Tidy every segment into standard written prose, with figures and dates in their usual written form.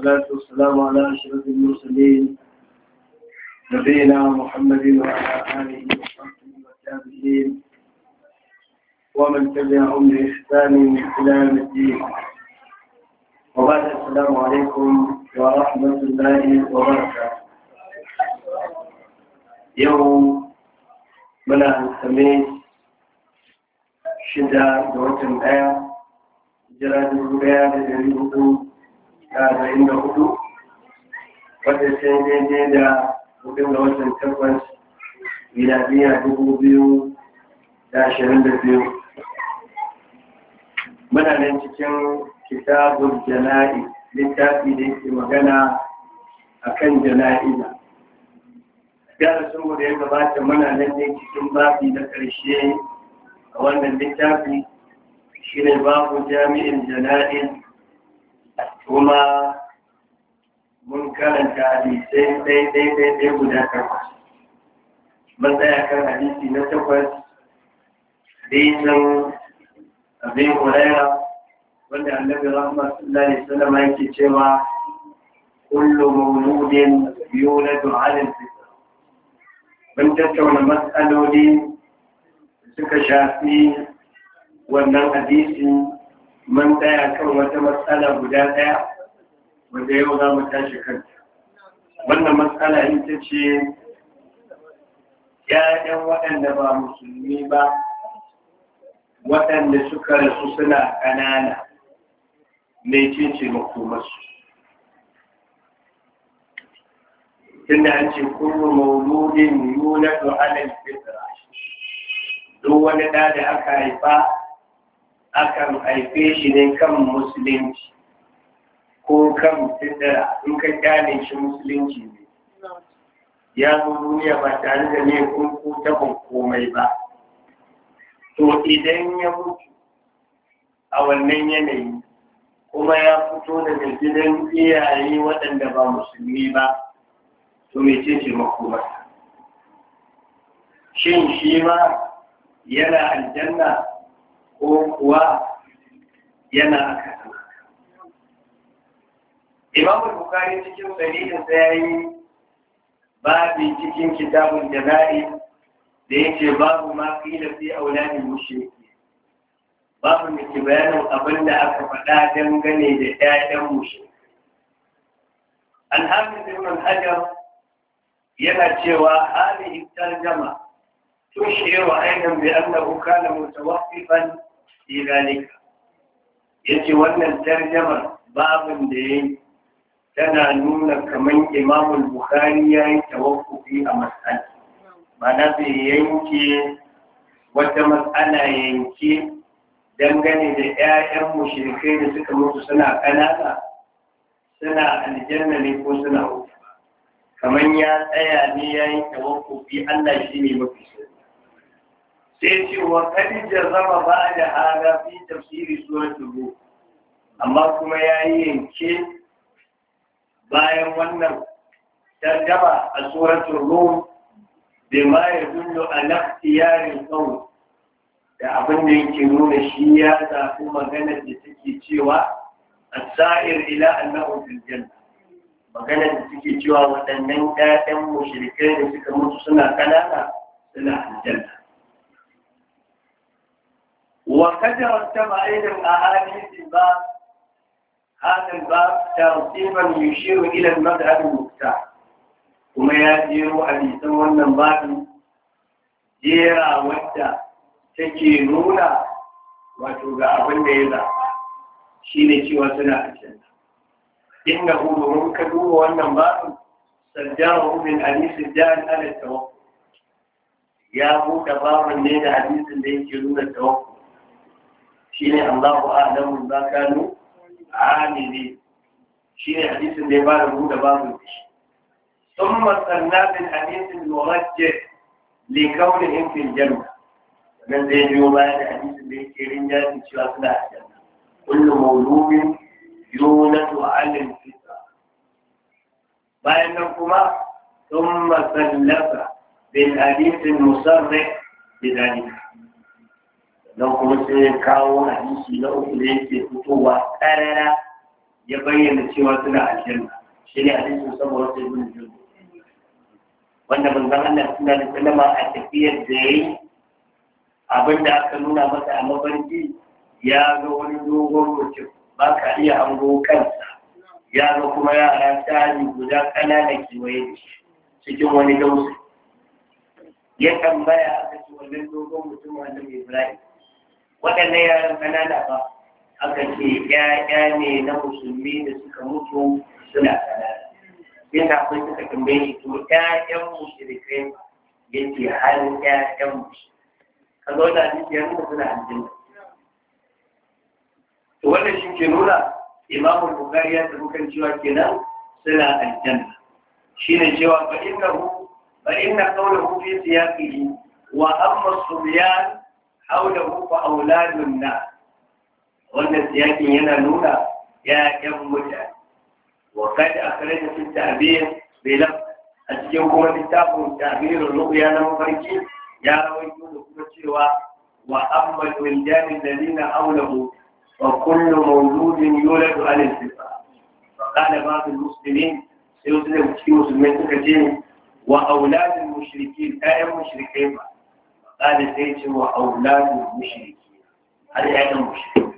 والصلاة والسلام على أشرف المرسلين نبينا محمد وعلى آله وصحبه والتابعين ومن تبعهم بإحسان إلى يوم الدين. وبعد السلام عليكم ورحمة الله وبركاته. يوم من الخميس شدة وتم جراد الربيع للهدوء عند هدوء وتسجد وكما وزن تقوس ميلادية 2022 muna nan cikin kitabul jana'i littafi da yake magana akan jana'iza. Darasin da ya gabata muna nan ne cikin babi na ƙarshe a wannan littafi shine babu jami'in jana'iz, kuma mun karanta hadisai ɗaya guda 8. Mun tsaya kan hadisi na 8 hadisin Abi Hurairah wanda Annabi Muhammad sallallahu alaihi wasallam yake cewa kullu mawludin yuladu 'ala al-fitra. Mun tattauna mas'aloli suka shafi wannan hadisi. Mun tsaya kan wata matsala guda ɗaya wanda yau za mu tashi kanta. Wannan matsala ita ce ‘ya'yan waɗanda ba musulmi ba, waɗanda suka rasu suna ƙanana, mai ce makomarsu. Tunda an ce kullu mauludin yuladu alal fitra, duk wani ɗa da aka haifa akan haife shi ne kan musulunci ko kan fitra. In ka kyale shi musulunci ne, ya zo duniya ba tare da ne kun ko taɓa komai ba. To idan ya mutu a wannan yanayi kuma ya fito daga gidan iyaye waɗanda ba musulmi ba, to mece ce makomarsa? Shin shi ma yana aljanna ko kuwa yana akasa? Imam Bukhari cikin sahihinsa ya yi babi cikin kitabun jana'i da yake babu ma qila fi auladil mushriki, babu da ke bayanin abin da aka faɗa dangane da ƴaƴan mushriki. Al-Hafiz Ibn Hajar yana cewa hadhihi tarjama tushiru aidan bi annahu kana mutawaqqifan fi dhalika. Yace wannan tarjamar babin da yayi tana nuna kaman Imam Bukhari yayi tawaffufi a mas'ala. Mana bai yanke wata matsala yanke dangane da 'ya'yan mushrikai da suka mutu suna ƙanana, suna aljanna ne ko suna wuta. Kamar ya tsaya ne ya yi tawaffufi, Allah shi ne mafi sani. Sai ce wa kadija zama ba da hada fi tafsiri suratul Rum, amma kuma ya yi yanke bayan wannan tarjama a suratul Rum bima yadullu ala ikhtiyaril qawl, da abin da yake nuna shi ya zafi maganar da take cewa as-sa'ir ila annahu fil janna, maganar da take cewa waɗannan ƴaƴan mushrikai da suka mutu suna kanana suna aljanna. wa kadara tama aidan ahadith ba هذا الباب ترتيبا يشير الى المذهب المختار. kuma ya jero hadisan wannan babin jera wadda take nuna wato ga abin da ya zaɓa shi ne cewa suna aljanna. Inda hudurin ka duba wannan babin sajjara min hadisin jari ala tawakkul, ya buɗe babin ne da hadisin da yake nuna tawakkul, shi ne Allahu a'lamu ba kanu amili, shi ne hadisin da ya fara buɗe babin da shi. ثم صلى بالحديث المرجح لكونهم في الجنة. من زي اليوم هذا حديث اللي يكيرين جاءت إن شاء الله الجنة. كل مولود يولد على الفطرة. بينكما ثم سلف بالحديث المصرح بذلك. لو كنت كاو حديث لو كنت فتوى قرر ya bayyana cewa suna aljanna shi ne hadisin saboda sai ibn Jundub wanda manzon Allah sallallahu alaihi wasallam a tafiyar da yayi abinda aka nuna masa a mafarki ya ga wani dogon mutum ba ka iya hango kansa ya ga kuma yara tari guda ƙanana kewaye da shi cikin wani dausi ya tambaya aka ce wannan dogon mutum wannan Ibrahim waɗannan yaran ƙanana ba aka ce ƴaƴa ne na musulmi da suka mutu suna ƙanana sai ta akwai suka tambaye shi to ƴaƴan mushrikai yake har ƴaƴan mushrikai kaga wannan hadisi ya nuna suna aljanna to wannan shi ke nuna Imam Bukhari ya tafi kan cewa kenan suna aljanna shine cewa fa inna qawluhu fi siyaqihi wa amma as-subyan hawlahu fa auladun nas wannan siyakin yana nuna ya'yan mutane wa kad akhraja fi ta'bir bi a cikin kuma littafin ta'birul ru'ya na mafarki ya rawaito da kuma cewa wa amma al-wildan alladhina hawlahu وكل مولود يولد على الفطرة فقال بعض المسلمين سيسلم في مسلمين كثير وأولاد المشركين أي مشركين فقال سيدي وأولاد المشركين هذا يعني المشركين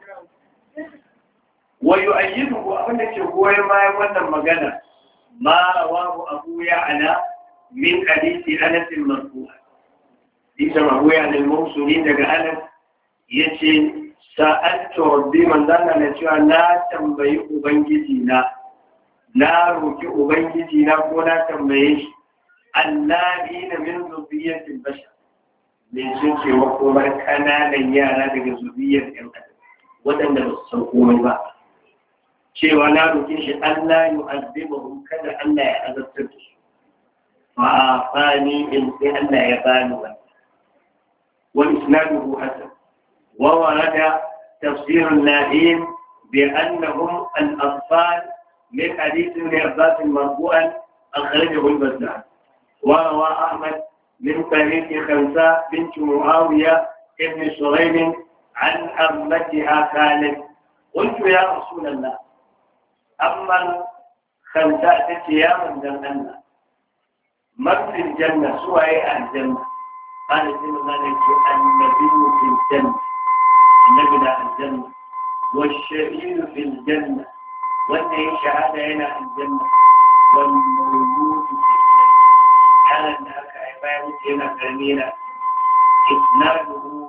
ويؤيده أنك هو ما يولد مجانا ما رواه أبو يعلى من حديث أنس المرفوع ليس أبو يعلى الموصولين لك أنس يتي sa'adtu rabbi manzana na cewa na tambayi ubangiji na roki ubangiji na ko na tambaye shi allahi na min zurriyatil bashar me sun ce makomar kananan yara daga zuriyar ɗan adam waɗanda ba su san komai ba cewa na roki shi Allah ya azibahu kada Allah ya azabtar da su fa fani in sai Allah ya bani wani wa isnaduhu hasan وورد تفسير النائين بأنهم الأطفال من حديث ابن عباس مرفوعا أخرجه البزار وروى أحمد من طريق خمسة بنت معاوية ابن سليم عن أمتها قالت قلت يا رسول الله أما خمسة يا من جنة من في الجنة سوى الجنة قال سيدنا النبي في الجنة النبي الجنة والشهيد في الجنة والنهي شهادة هنا في الجنة والمولود في الجنة على أنك عبادة هنا كرمينة إسناده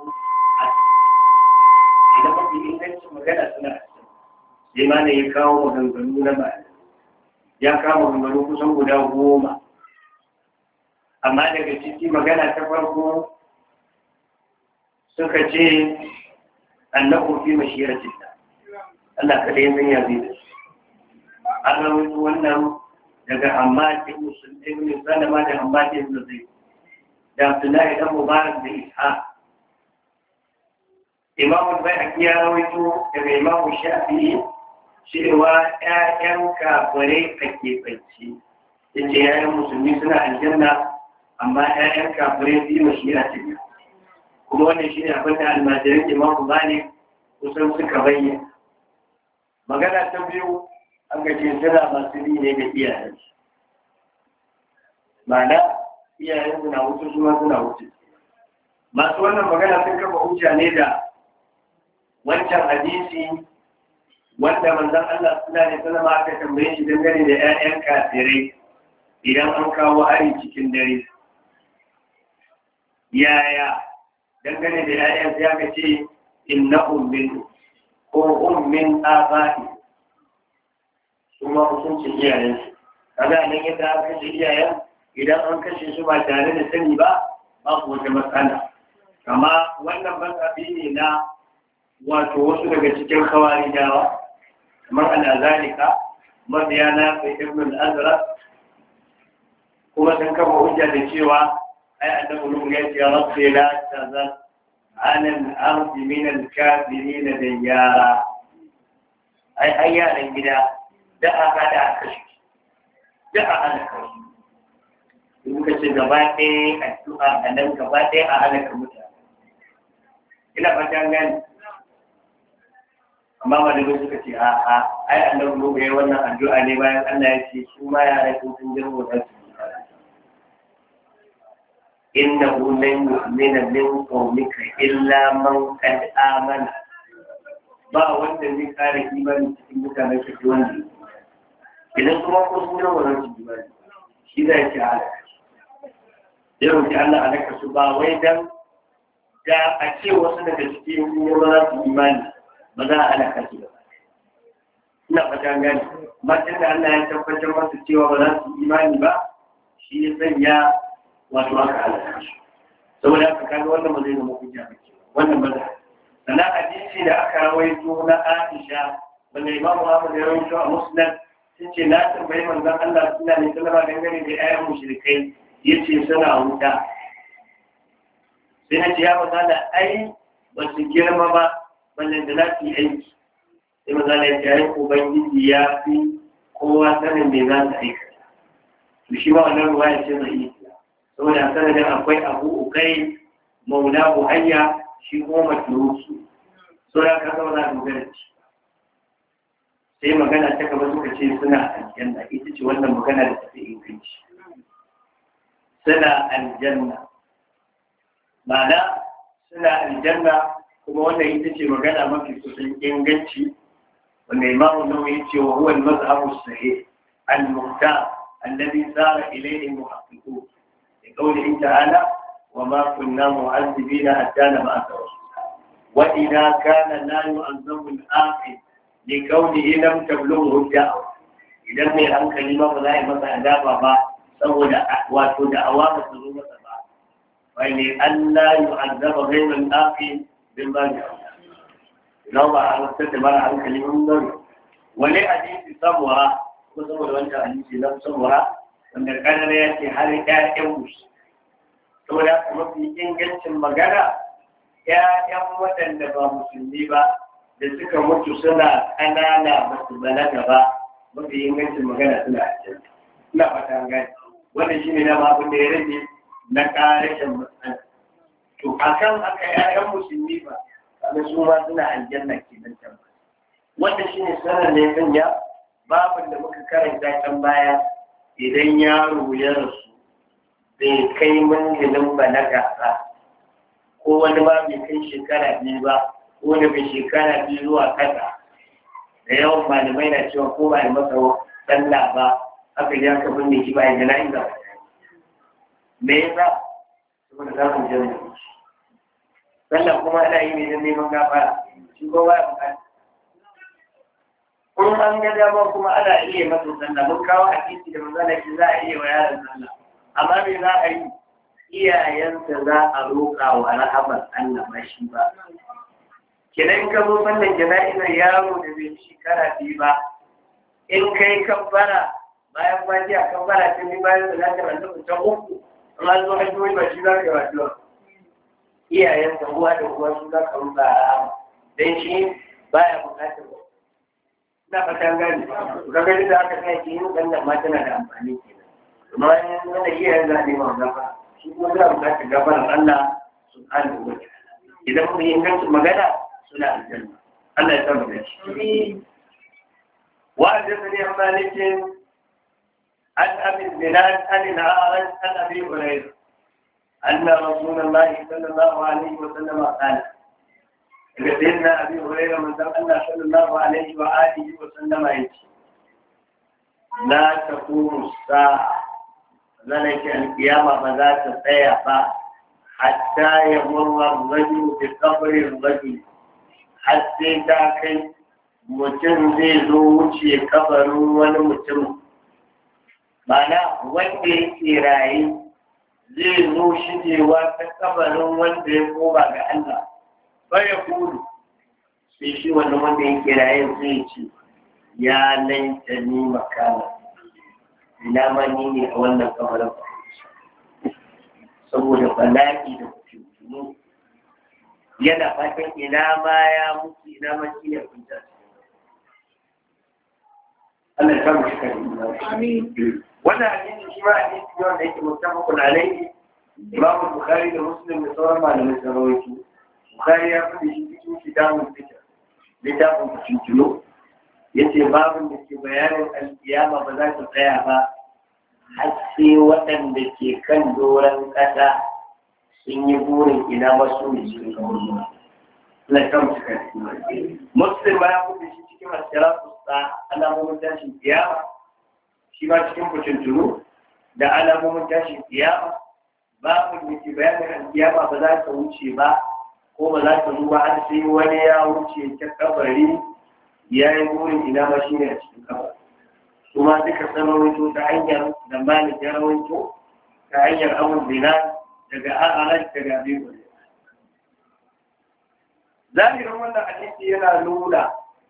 إذا ما في إنجلس مجالة سنة لماذا يكاو مغنغنون معنا يكاو مغنغنون كسن قد أغوما أما daga ciki magana ta farko suka ce annahu fi mashiyaratillah Allah kada ya sanya zai da shi an rawaito wannan daga Hammad ibn Sulaiman ibn Salama da Hammad ibn Zayd da Abdullahi ibn Mubarak da Ishaq Imam al-Baihaqi ya rawaito daga Imam Shafi'i cewa ƴaƴan kafirai ake bacci yace ƴaƴan musulmi suna aljanna amma ƴaƴan kafirai fi mashiyaratillah kuma wannan shi ne abin da almajirin Imam Malik kusan suka bayyana. Magana ta biyu aka ce suna masu bi ne ga iyayensu. Ma'ana iyayensu na wuce suna wuce. Masu wannan magana sun kafa hujja ne da wancan hadisi wanda manzon Allah sallallahu alaihi wasallam aka tambaye shi dangane da ƴaƴan kafirai idan an kawo hari cikin dare. Yaya dangane da ‘ya'yan ya ka ce inna ummin ko ummin aba'i su ma hukuncin iyayensu. Kaga nan yadda aka kashe iyayen idan an kashe su ba tare da sani ba babu wata matsala. Kama wannan matsafi ne na wato wasu daga cikin kawari dawa kamar al'azalika mabiya na kai ibn al'azra kuma sun kafa hujja da cewa أي أنه يقول يا ربي لا تذر على الأرض من الكافرين ديارا أي أيانا كده دعا هذا كشف دعا هذا كشف in ka ce gaba ɗaya addu'a a nan gaba ɗaya a halaka mutane ina fatan gani amma malamai suka ce a'a ai annabi Nuhu yayi wannan addu'a ne bayan Allah ya ce su ma yara sun girma da su innahu lan yu'mina min qawmika illa man qad amana ba wanda zai kare imani cikin mutanen ka ce wanda idan kuma ko sun girma da su imani shi zai ce halaka yau ki Allah halaka su ba wai dan da a ce wasu daga cikin yin ba za su imani ba za a halaka su ba ina fata gani matan da Allah ya tabbatar masu cewa ba za su imani ba shi ya sanya wato aka halaka su saboda haka kaga wannan ba zai zama hujja ba wannan ba zai sannan hadisi da aka rawaito na Aisha wanda Imam Ahmad ya rawaito a Musnad sun ce na tambayi manzon Allah sallallahu alaihi wasallam dangane da ayyan mushrikai yace suna wuta sai na ce ya maza da ai ba su girma ba wannan da za su yi aiki sai maza da ya ce ubangiji ya fi kowa sanin me za su aikata to shi ba wannan ruwa ya ce zai yi saboda a sanadin akwai abu ukai maula buhayya shi kuma matulusu saboda ka zama za a dogara ci sai magana ta gaba suka ce suna aljanna ita ce wannan magana da ta fi inganci suna aljanna ma'ana suna aljanna kuma wannan ita ce magana mafi kusan inganci wanda imamu nawawi ya ce wa huwa al-mazhabu sahih al-muhtar alladhi sara ilayhi muhaqqiqun bi qawlihi ta'ala wa ma kunna mu'azzibina hatta nab'atha rasula wa idha kana la yu'azzabu al-aqil li qawlihi lam tablughu da'wa idan mai hankali ma ba za a yi masa azaba ba saboda wato da'awa ba ta zo masa ba wani Allah yu'azzaba ghayral aqil bin babi lau ba a rasar da mara hankali mun gari wani hadisi samuwa ko saboda wancan hadisi na samuwa wanda kanar ya ce har ƴaƴan musu saboda mafi ingancin magana ƴaƴan waɗanda ba musulmi ba da suka mutu suna ƙanana ba su balaga ba mafi ingancin magana suna a can ina fata gani wannan shine dama abin da ya rage na ƙarashin matsala to akan haka ƴaƴan musulmi ba da su ma suna aljanna kenan can wanda shine sanar ne sanya babin da muka karanta can baya idan yaro ya rasu bai kai manzilin balaga ba ko wani ba bai kai shekara biyu ba ko da bai shekara biyu zuwa kasa da yawan malamai na cewa ko ba a masa sallah ba aka ji aka binne shi ba a jana'iza ba me yasa saboda za mu jami'a sallah kuma ana yi ne don neman gafara shi ko ba ya bukata kun an ga dama kuma ana iya masa sallah mun kawo hadisi da manzala shi za a iya wa yaron sallah amma me za a yi iyayensa za a roƙa wa rahamar Allah ba shi ba kenan ka zo sallan jana'izar yaro da bai shekara biyu ba in kai kabbara bayan fatiha kabbara ta biyu bayan salatar annabi ta uku in an zo hajjoyi ba shi za ka yi wa iyayensa uwa da uwa su za ka ruka a rama don shi baya bukatar ba ina fatan gani ga gani da aka kai ki yin wannan ma tana da amfani kenan amma in wanda iyayen za a nema gafa shi kuma suna bukatar gafarar Allah subhanahu wa ta'ala idan mun yi ingancin magana suna aljanna Allah ya samu da shi wa haddathani an malik an abi zinad an al-a'raj an abi hurairah أن رسول الله صلى الله عليه وسلم قال سيدنا أبي هريرة من ذلك الله صلى الله عليه وآله وسلم يقول لا تقوم الساعة ذلك القيامة فذات السيئة حتى يمر الرجل بقبر الرجل حتى تاكي mutum zai zo wuce kabarin wani mutum mana wanda yake raye zai zo shigewa ta kabarin wanda ya koma ga Allah baya kudu sai shi wannan wanda yake raye zai ce ya laita ni makana ina ma ni ne a wannan kabarin saboda bala'i da kuke yana fatan ina ma ya mutu ina ma shi ne kunta Allah ya samu shi kan amin wannan hadisi shi ma hadisi ne wanda yake muttafaqun alayhi Imam Bukhari da Muslim da sauran malamai sun rawaito Bukhari ya faɗi shi cikin kitabul fiqh littafin kucintuno ya ce babin da ke bayanin alkiyama ba za ta tsaya ba har sai waɗanda ke kan doron ƙasa sun yi burin ina masu ne cikin kawai na kan cikin muslim ba ya kuɗe shi cikin asirar kusa alamomin tashin kiyama shi ba cikin kucintuno da alamomin tashin kiyama babin da ke bayanin alkiyama ba za ta wuce ba ko ba za ta zuwa har sai wani ya wuce ta kabari ya yi burin ina ma shi ne a cikin kabari kuma duka sanarwaito ta hanyar da malik ya rawaito ta hanyar abun zina daga a'alar daga abin zahirin wannan hadisi yana nuna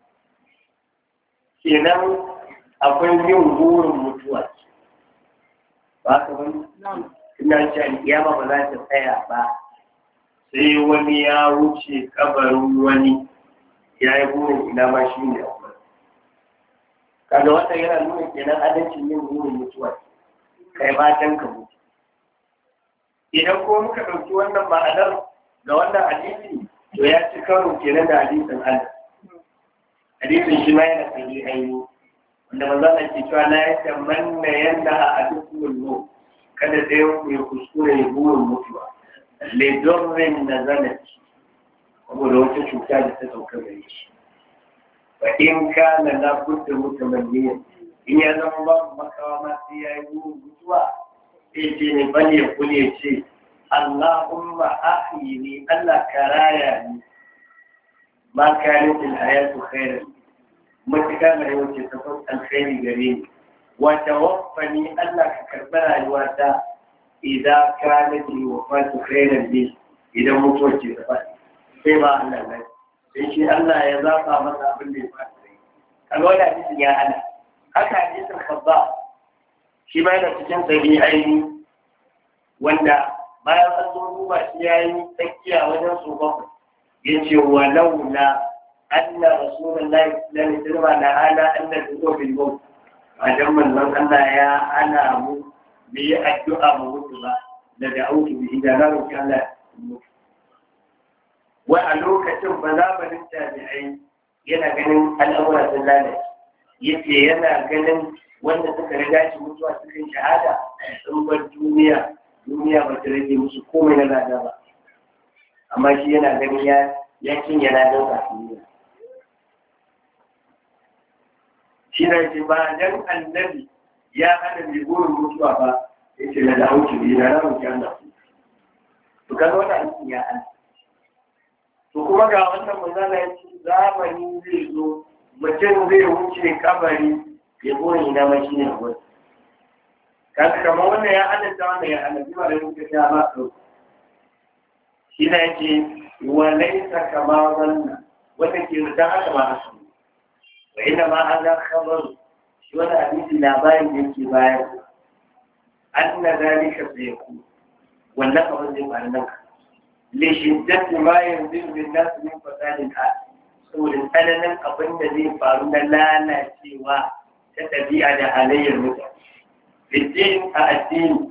kenan akwai yin burin mutuwa ba ka wani ina ce alkiyama ba za ta tsaya ba sai wani ya wuce kabarin wani ya yi burin ina ma shi ne a kaga wata yana nuna kenan adalcin yin burin mutuwa kai matan ka mutu idan ko muka ɗauki wannan ma'anar ga wannan hadisi to ya ci karo kenan da hadisin Allah hadisin shi ma yana tsaye aini wanda manzo Allah ke cewa la yatamanna yanda a adukumul kada dai ya kuskure ya burin mutuwa lidorrin na zanaci saboda wata cuta da ta sauka gare shi ba in ka na labudda mutamanniya in ya zama babu makawa ma sai ya yi burin mutuwa sai ce ne bane ya kule ce Allahumma ahyini Allah karaya ni ma kanat al-hayatu khairan mutuka na yau ce ta alkhairi gare ni wa tawaffani Allah ka karɓi rayuwata idan ka nake wafatu khairan bi idan mutuwa ce ta faɗi sai ba Allah ne sai shi Allah ya zafa masa abin da ya faɗi kaga wannan hadisin ya hana haka hadisin kabba shi ma yana cikin sahihai wanda bayan an zo duba shi yayi tsakiya wajen su bakwai yace walaula anna rasulullahi sallallahu alaihi wasallam la ala anna tuqu bil maut ajan manzon Allah ya ana mu bai yi addu'a ma mutu ba da da'autu bi da na roƙi Allah mutu wai a lokacin ba za ba tabi'ai yana ganin al'amura sun lalace yace yana ganin wanda suka riga shi mutuwa suka yi shahada sun bar duniya ba ta rage musu komai na lada ba amma shi yana ganin ya cinye ladan kafin shi ne ce ba dan annabi ya hada mai burin mutuwa ba ya ce na da auki ne na ramun ki Allah to kaga wannan aikin ya Allah to kuma ga wannan manzala ya ce zamani zai zo mutum zai wuce kabari ya burin ina ma shi ne wani kaga kamar wannan ya halatta wannan ya halatta ba da muka ta ba to shi ne yake wa laysa kama wannan wata ke da haka ba su wa inna ma hadha khabar shi wani hadisi labarin da yake bayar anna zalika sayku wannan abin zai faru nan li shiddati ma yanzilu bin nas min fasadin hal saboda tsananin abin da zai faru na lalacewa ta ɗabi'a da halayyar mutane fitin a addini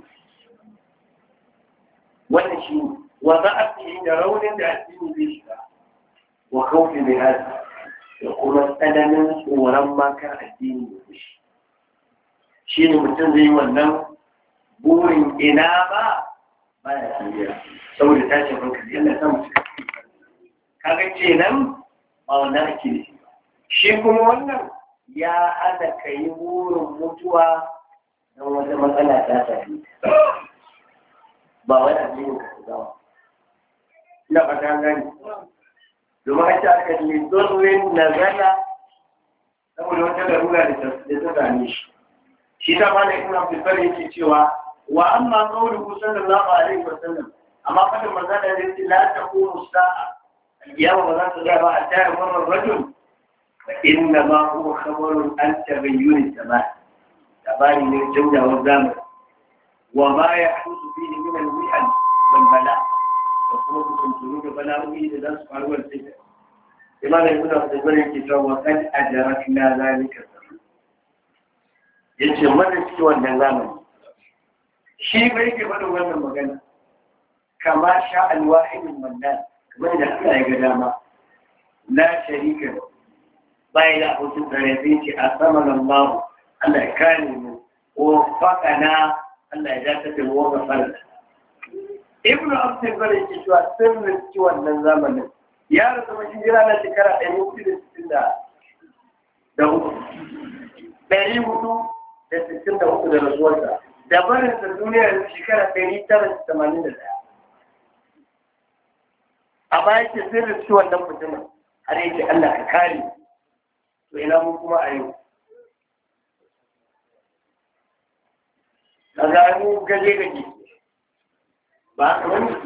wannan shi wa za'afi da raunin da addini zai shiga wa khawfi bi hada da kuma tsananin tsoron makar addini da fushi shi ne mutum zai yi wannan burin ina ba ya tsiriya saboda tashin hankali yana sa mutum kaga kenan ba wannan ake ne shi kuma wannan ya hada ka yi burin mutuwa don wata matsala ta tafi ba wani addinin ka zama ina fata gani domin a ce aka ne domin nazala saboda wata larura da ta gane shi ta ma da ibn abdul bari yake cewa wa amma qawluhu sallallahu alaihi wa sallam amma fadin manzo da yake la taqulu sa'a al-qiyamah ba za ta ga ba a tare wannan rajul fa inna ma huwa khabarun an tabayyun as-sama' tabani ne jawdawar zamani wa ma yahdusu fihi min al-mi'an wal bala wa kuma kun da bala'o'i da za su faru wa sai imam ibn abdul bari yake cewa wa kad adrakna zalika yace mana cikin wannan zamani shi bai ke faɗin wannan magana kama sha alwahidin mannan kamar da Allah ya ga dama la sharika bayan da abokin tare zai ce a saman Allah Allah ya kare mu ko fakana Allah ya dakatar da mu ga farda Ibn Abdul Bari ke cewa sirrin ci wannan zamanin ya rasu mai hijira na shekara 463 da rasuwarsa da barinsa duniya shekara 981 amma yake sirrin ci wannan mutumin har yake Allah ka kare to ina mun kuma a yau kaga mu gaje ba ka wani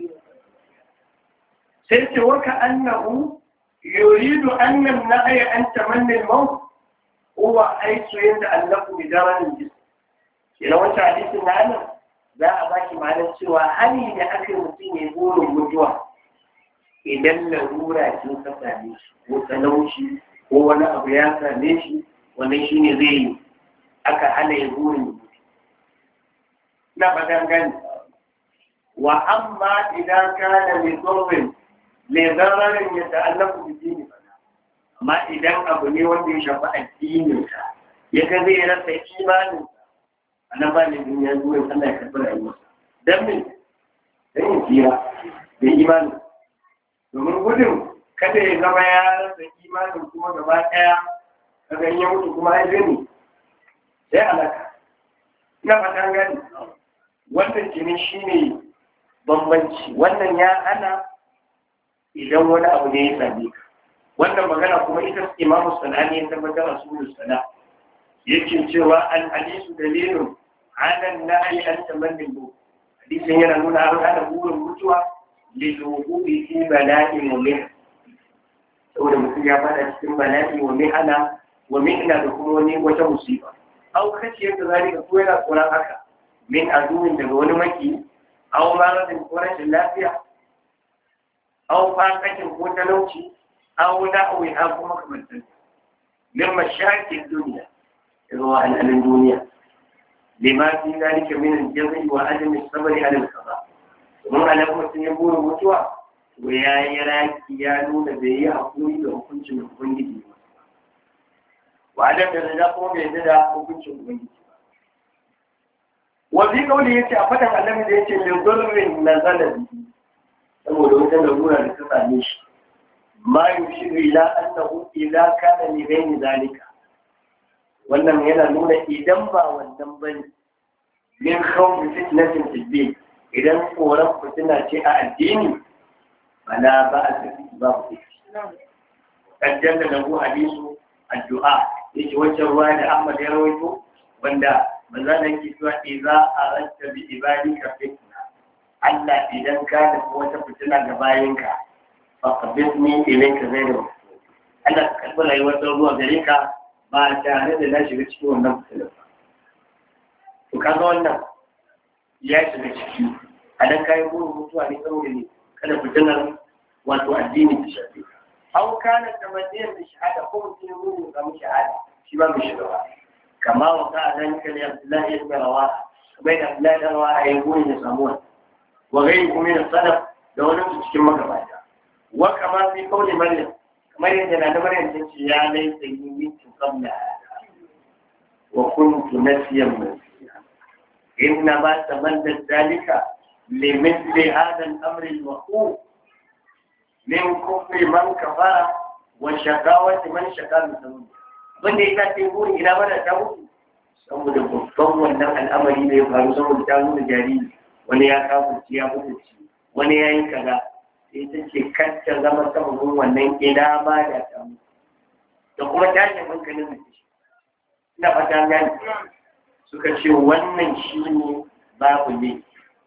sai ce waka annahu yuridu annam na'ay an tamanni al-maut huwa aisu yanda annahu bidaran jism ina wata hadisin nan za a baki ma'anar cewa hali da aka yi mutum ya burin mutuwa idan larura ce ta same shi ko talauci ko wani abu ya same shi wannan shine zai yi aka hana ya burin mutu na fadan gani wa amma idan kana mai tsorin mai zararin ya ta'allaku da dini fana amma idan abu ne wanda ya shafi addininsa ya ga zai rasa imaninsa a nan ba ne duniya zuwa Allah ya karɓi rayuwarsa don me don yin tsira da imanin domin gudun kada ya zama ya rasa imanin kuma gaba ɗaya kaga ya mutu kuma ya gani sai alaka ina fatan gani wannan jini shine bambanci wannan ya hana idan wani abu ne ya same ka wannan magana kuma ita Imam Sanani ya tabbatar a sunan sana yake cewa al-hadisu dalilun ala an-nahy an tamanni hadisin yana nuna an hana burin mutuwa lilububi fi bala'in wa min saboda mutum ya fada cikin bala'i wa mihana wa mihna da kuma wani wata musiba au kace yadda zalika ko yana tsoron haka min azumin daga wani maki au maradin ko rashin lafiya au fakakin ko talauci au da'awi ha kuma kamantan min mashakin duniya zuwa al'alin duniya lima fi zalika min al-jazai wa adam as-sabr ala al-qada mun ala mutum ya burin mutuwa to ya yi raki ya nuna da yi hakuri da hukuncin ubangiji wa adam da rida kuma bai yarda da hukuncin ubangiji wa bi kauli yace a fadan annabi da yace min dhurrin nazala saboda wata larura da ta same shi ma yushiru ila annahu ila kana li ghayri zalika wannan yana nuna idan ba wannan bane min khawfi fitnatin fid idan tsoron fitina ce a addini bala ba a tafi ba ku kajjan da lahu hadisu addu'a yake wancan ruwa da Ahmad ya rawaito wanda manzo da yake cewa idza aradta bi ibadika fitna Allah idan ka da wata fitina ga bayinka fa qabidni ilayka ghayra Allah ka karɓi rayuwar ruwa gare ka ba tare da na shiga cikin wannan fitina ba to kaga wannan ya shiga ciki a dan kayan burin mutuwa ne saboda ne kada fitinar wato addini ta shafe au kana tamanniyan da shahada ko mutum ya burin ga shahada shi ba mu shiga ba kama wa ka zalika li Abdullahi ibn Rawaha bai da Abdullahi ibn Rawaha ya burin ya samu wani wa ghayru min salaf da wani cikin magabata wa kama fi qawli Maryam kamar yadda na da Maryam ta ce ya laisa yi mitu qabla wa kuntu nasiyan mansiya إنما تمنى ذلك لمثل هذا الأمر المخوف من كفر من كفر وشقاوة من شقا من wanda ya kace buri ina mana ta mutu saboda babban wannan al'amari da ya faru saboda ta nuna jariri wani ya kafurci ya mutu wani ya yi kaza sai ta ce kacce zama sababin wannan ina ma da ta mutu da kuma tashin hankalin da shi ina fata gani suka ce wannan shi ne babu ne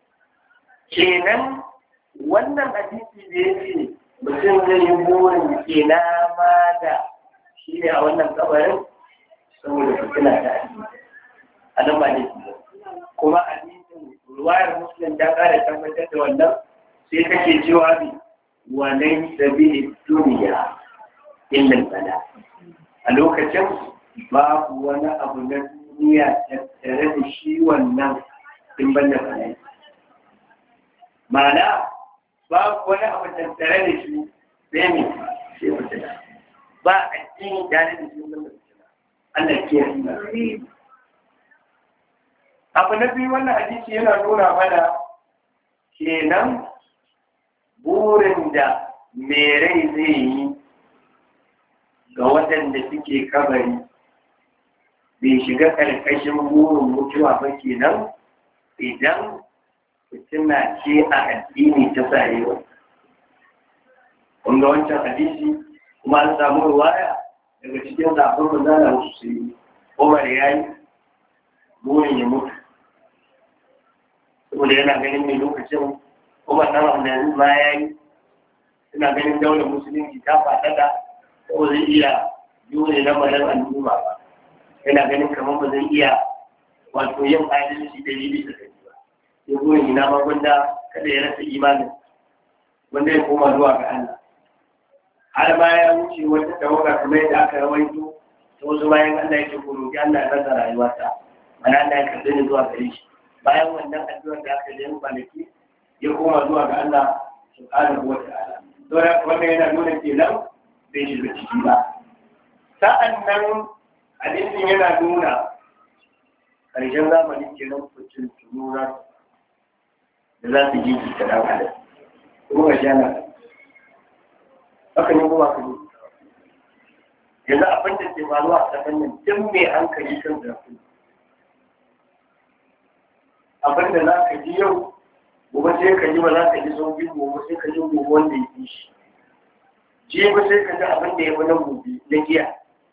kenan wannan hadisi da ya ce mutum zai yi burin ina ma da shi ne a wannan kabarin saboda fitina ta hadisi a nan ba ne kuma hadisin ruwayar muslim ta kara tabbatar da wannan sai kake cewa ne walai sabi duniya illa bala a lokacin babu wani abu na duniya tattare da shi wannan in ban da bala'i ma'ana babu wani abu tattare da shi sai ne sai fitina ba addini da da cikin wannan fitina Allah ya kiyaye. Abu na biyu wannan hadisi yana nuna mana kenan burin da mai rai zai yi ga waɗanda suke kabari bai shiga ƙarƙashin burin mutuwa ba kenan idan fitina ce a addini ta sarewa. Kun ga wancan hadisi kuma an samu ruwaya daga cikin zafin manzana wasu su yi Umar ya yi burin ya mutu saboda yana ganin mai lokacin Umar ɗan Abdulaziz ma ya yi suna ganin daular musulunci ta faɗaɗa ko zai iya jure lamarin al'umma ba yana ganin kamar ba zai iya wato yin adalci da yi bisa kai ba ya burin ina ma gwanda kada ya rasa imanin wanda ya koma zuwa ga Allah har ma ya wuce wata tawaga kamar yadda aka rawaito ta wasu bayan Allah ya ce ku roƙi Allah ya rasa rayuwata mana Allah ya karɓi ni zuwa gare shi bayan wannan addu'ar da aka yi kwanaki ya koma zuwa ga Allah subhanahu wa ta'ala don wannan yana nuna kenan bai shiga ciki ba sa'annan hadisin yana nuna ƙarshen zamani kenan kucin tunura da za su ji ta dan adam kuma ga shana haka ne kuma ka yi yanzu abin da ke faruwa a ƙasar nan duk mai hankali kan zafi abin da za ka ji yau gobe sai ka ji ba za ka ji sau biyu gobe sai ka ji gobe wanda ya fi shi jiya sai ka ji abin da ya fi nan gobe na giya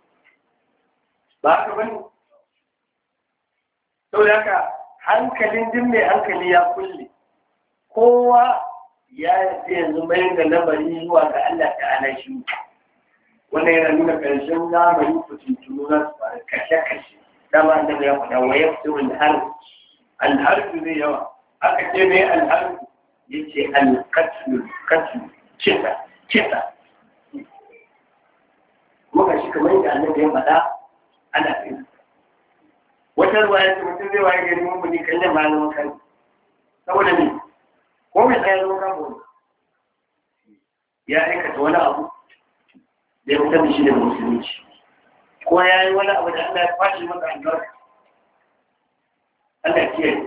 ba haka ba ne sau da haka hankalin duk mai hankali ya kulle kowa ya yi yanzu mai da lamari zuwa ga Allah ta'ala shi wannan yana nuna ƙarshen zamani fitintunu na su fara kashe-kashe dama da ya faɗa wa ya fito alharbi zai yawa aka ce mai alharbi ya ce alkatlu kisa muka shi kamar yadda annabi ya faɗa ana fi wata ruwa ya ce mutum zai waye gari mun buni kan yamma na kan saboda ne ko mai tsaye zo kan bulu ya aikata wani abu da ya fitar da shi daga musulunci ko ya yi wani abu da Allah ya kwashe maka albarka Allah ya kiyaye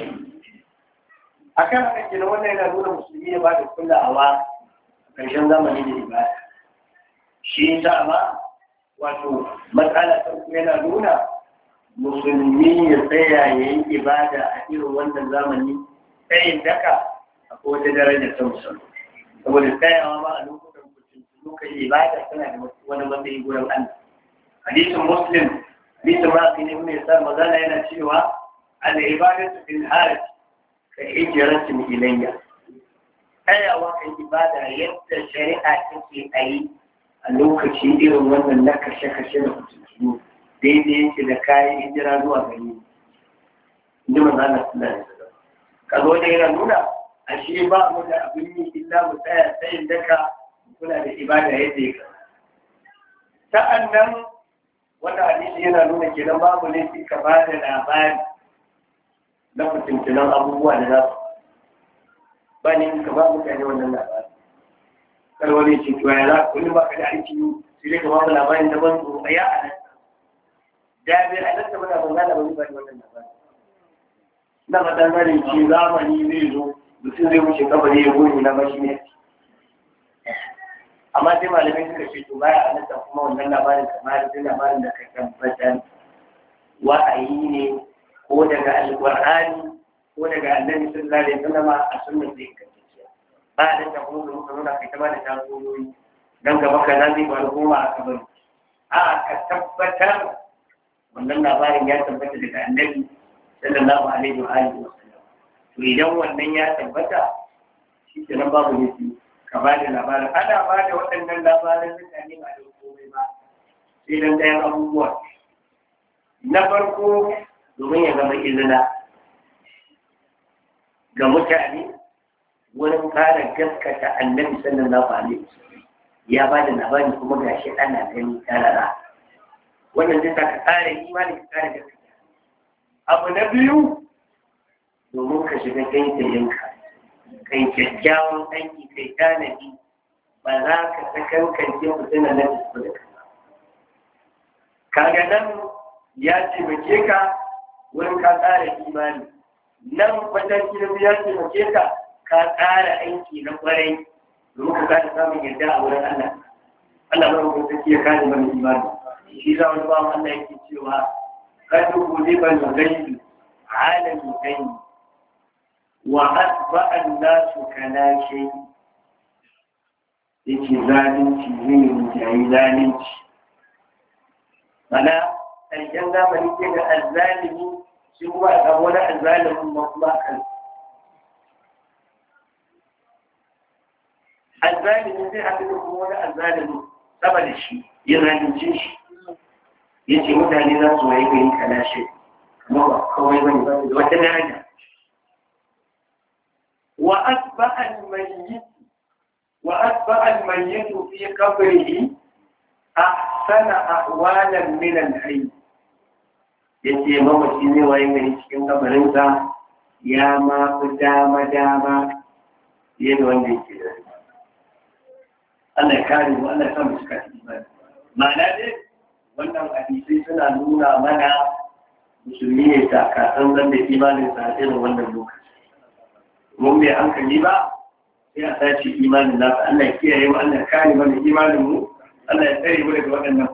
akan haka kenan wannan yana nuna musulmi ya ba da kulawa a ƙarshen zamani da ibada shi ta ma wato matsala ta uku yana nuna musulmi ya tsaya ya yi ibada a irin wannan zamani tsayin daka akwai wata darajar ta musamman saboda tsayawa ma a lokacin ibada tana da wani matsayi gurin Allah hadisin muslim hadisin ma kai ne mai sa magana yana cewa al ibadatu fil haraj ka hijratin ilayya tsayawa kan ibada yadda shari'a take a yi a lokaci irin wannan na kashe-kashe da kusurci daidai yake da kayan hijira zuwa gani inda mazana suna da sadar ka zo da yana nuna a shi ba mu da abin yi illa mu tsaya tsayin daka kula da ibada yadda ya kama sa'an nan wanda hadisi yana nuna kenan babu laifi ka ba da labari na fitintunan abubuwa da za su ba ne ka ba mutane wannan labari kar wani ce to ya za kullum ba ka da aiki sai dai ka ba mu labarin da ban tsoro ya a nan da bai a nan da muna ban gane ba ba wannan labari na fatan gane ce zamani zai zo mutum zai wuce kabari ya goyi na mashi ne amma sai malamai suka ce to baya a nan kuma wannan labarin kamar da labarin da ka tabbatar wa'ayi ne ko daga alƙur'ani ko daga annabi sallallahu alaihi wasallam a sunnar da yake ba da ta kuma muka nuna kai ta ba da tasoyoyi dan gaba ka zai faru kuma a kabari a ka tabbatar wannan labarin ya tabbata daga annabi sallallahu alaihi wa alihi wasallam to idan wannan ya tabbata shi ke nan babu ne ka ba da labarin ana ba da waɗannan labarin mutane ba da komai ba sai dan ɗayan abubuwa na farko domin ya zama izina ga mutane wurin fara gaskata annabi sallallahu alaihi wasallam ya ba da labari kuma gashi ana gani tarara wannan zai saka tsara imani ka tsara gaskata abu na biyu domin ka shiga gaitayinka kai kyakkyawan aiki kai tanadi ba za ka sakankance mutum na su da kasa kaga nan ya taimake ka wurin ka ƙara imani, nan wajen ilimi ya taimake ka ka ƙara aiki na ƙwarai domin ka ƙara samun yadda a wurin Allah. Allah ba ku take ya kare mana imani. Shi za wani bawan Allah yake cewa kadu guliban ghaibi ala al-ghaibi wa asba'a an-nasu kana shay. Yake zalunci ne yayi zalunci. Mana ƙarshen zamani ke da azzalimi shi kuma a samu wani azzalimin ma kuma a kan. Azzalimi zai haɗu da kuma wani azzalimin sama da shi ya zalunce shi. Ya ce mutane za su waye gari kalashe kuma ba kawai bane ba da wata daraja. وأتبع الميت في قبره أحسن أحوالا من الحي. yace mamaci ne waye gari cikin kabarinsa ya ma fi dama fiye da wanda yake da Allah ya kare mu, Allah ya sa mu cika imani. Ma'ana dai wannan hadisai suna nuna mana musulmi ne takasan zan da imanin sa irin wannan lokaci. Mun bai hankali ba sai a sace imanin nasa. Allah ya kiyaye mu, Allah ya kare mana imanin mu, Allah ya tsare mu daga waɗannan.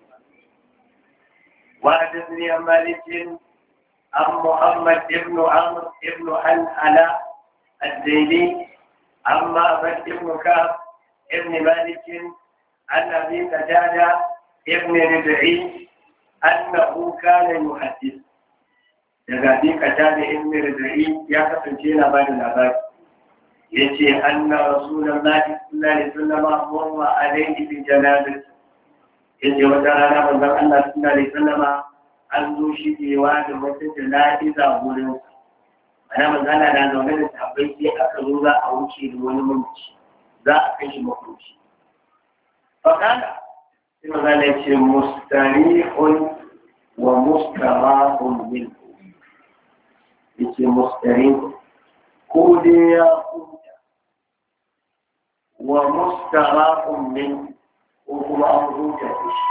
وحدثني عن مالك عن محمد بن عمرو بن العلاء الزيدي عن معبد بن كعب بن مالك عن ابي قتاده بن ربعي انه كان يحدث. daga abi qatada ibn rabi'i ya kasance yana ba da labari yace anna rasulullahi sallallahu alaihi wasallam wa alaihi bi janazati. yace wata rana manzon Allah sallallahu alaihi wasallam an zo shi kewa da wata jana'iza gurin sa. Ana manzon Allah da zaune da sahabbai sai aka zo za a wuce da wani mamaci, za a kai shi makoci. Fakala sai manzon Allah ya ce mustarihun wa mustarahun minhu. yace mustarihun ko dai ya huta wa mustarahun minhu ko kuma an huta da shi.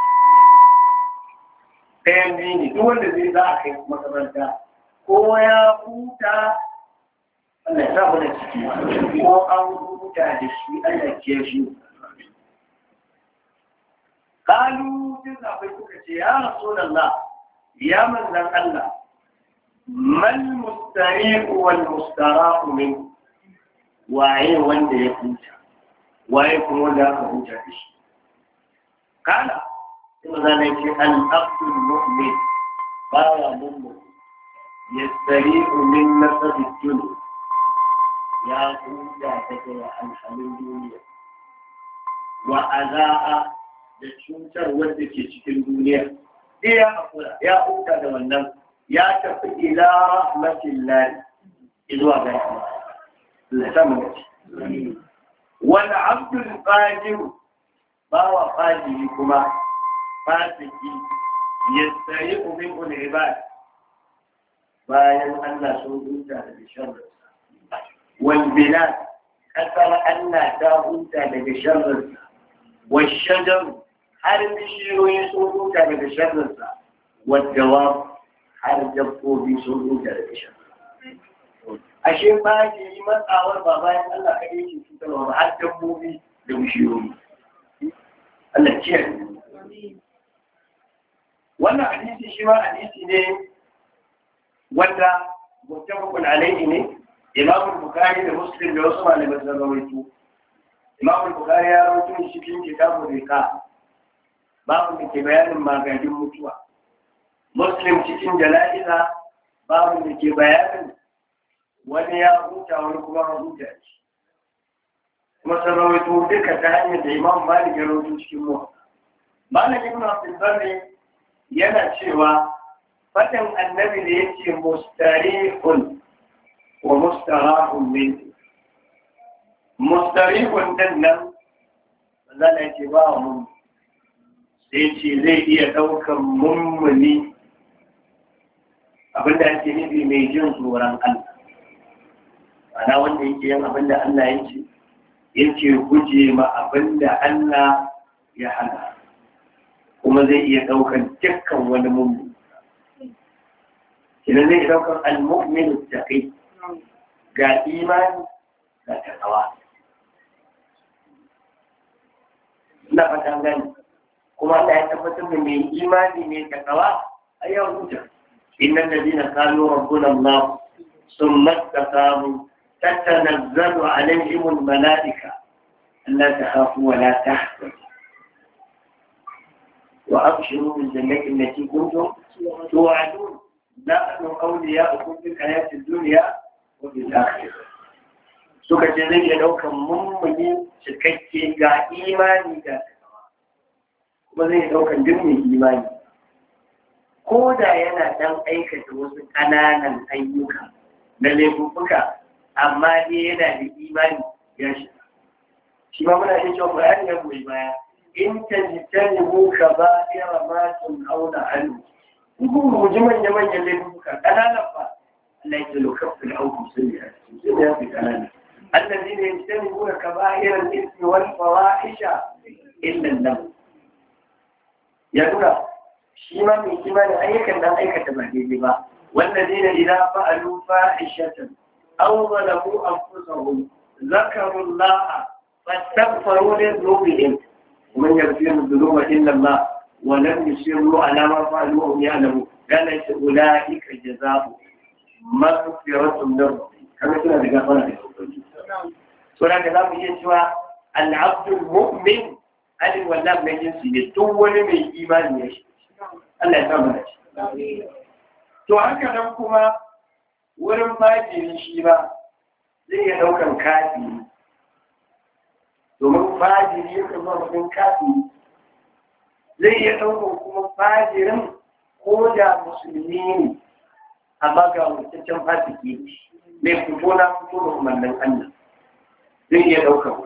Ɗayan biyu ne, duk wanda zai za a kai makaranta ko ya huta Allah ya sa mana ciki ko an huta da shi Allah ke shi. Kalu sai zafai suka ce ya Rasulullah ya manzan Allah mal mustariqu wal mustaraqu min, waye wanda ya huta waye kuma wanda aka huta da shi. Kala sai zana ce al-abdul mu'min bawa mu'min yastariqu min nasabi dunya, ya huta daga alhalin duniya wa aza'a da cutar wanda ke cikin duniya. Sai ya hakura ya huta da wannan, ya tafi ila rahmatillahi zuwa ga Allah sama da shi. Wal abdul qajir bawa qajiri kuma fasiki yastariqu min al-ibad bayan Allah sun huta daga sharrinsa. Wal bilad kasar Allah ta huta daga sharrinsa. Wal shajar har bishiyoyi sun huta daga sharrinsa. Wal jawab har dabbobi sun huta daga sharrinsa. Ashe ba ke yi matsawar ba bayan Allah kaɗai yake cutarwa ba, har dabbobi da bishiyoyi. Allah kiyaye. Wannan hadisi shi ma hadisi ne wanda muttafaqun alaihi ne. Imam Bukhari da Muslim da wasu malamai sun rawaito. Imam Bukhari ya rawaito shi cikin kitabul Riqa, babu da ke bayanin magajin mutuwa. Muslim cikin jana'iza, babu da ke bayanin wani ya huta wani kuma ya huta shi. Kuma sun rawaito duka ta hanyar da Imam Malik ya rawaito cikin mu. Malik ibn Abdul Barri yana cewa fatan annabi da yake mustarihun wa mustarahun min. Mustarihun din nan Allah ya ce ba mu sai ce zai iya ɗaukar mummuni, abinda ake nufi mai jin tsoron Allah. Ana wanda yake yin abinda Allah ya ce, yake guje ma abinda Allah ya hana. kuma zai iya ɗaukan dukkan wani mummuni. Kina zai ɗaukan al-mu'min taqi ga imani ga takawa. Ina fatan gani kuma Allah ya tabbatar da mai imani mai takawa a yau huta. Innal ladina qalu rabbuna Allah thumma istaqamu tatanazzalu alaihim al-mala'ika alla takhafu wa la tahzanu وأبشروا بالجنة التي كنتم توعدون نحن أولياؤكم في الحياة الدنيا وفي الآخرة. suka ce zai iya ɗaukan mummuni cikakke ga imani da kuma zai ɗaukan duk mai imani ko da yana ɗan aikata wasu ƙananan ayyuka na laifuffuka amma dai yana da imani ya shiga. Shi ma muna yin cewa bayani ya goyi baya in tajtanibu kaba'ira ma tunhauna anhu ku guji manya-manyan laifuka ƙananan fa Allah ya lokafin auku sun ya fi ƙananan الذين يجتنبون كبائر الإثم والفواحش إلا النم يقول شيما من كمان أيكا لن أيكا تبهدي والذين إذا فعلوا فاحشة أو ظلموا أنفسهم ذكروا الله فاستغفروا لذنوبهم ومن يغفر الذنوب إلا الله ولم يصروا على ما فعلوا وهم يعلمون قال أولئك جزاؤهم مغفرة من ربهم كما كنا بقى sura da za mu iya cewa al'abdul mu'min alin wannan na jinsi ne tun wani mai imani ya shi Allah ya samu da shi to haka nan kuma wurin fajiri shi ba zai iya daukan kafi domin fajiri ya kama mutum kafi zai iya daukan kuma fajirin ko da musulmi ne amma ga wancan fasiki mai fito na fito da umarnin Allah zai iya ɗaukar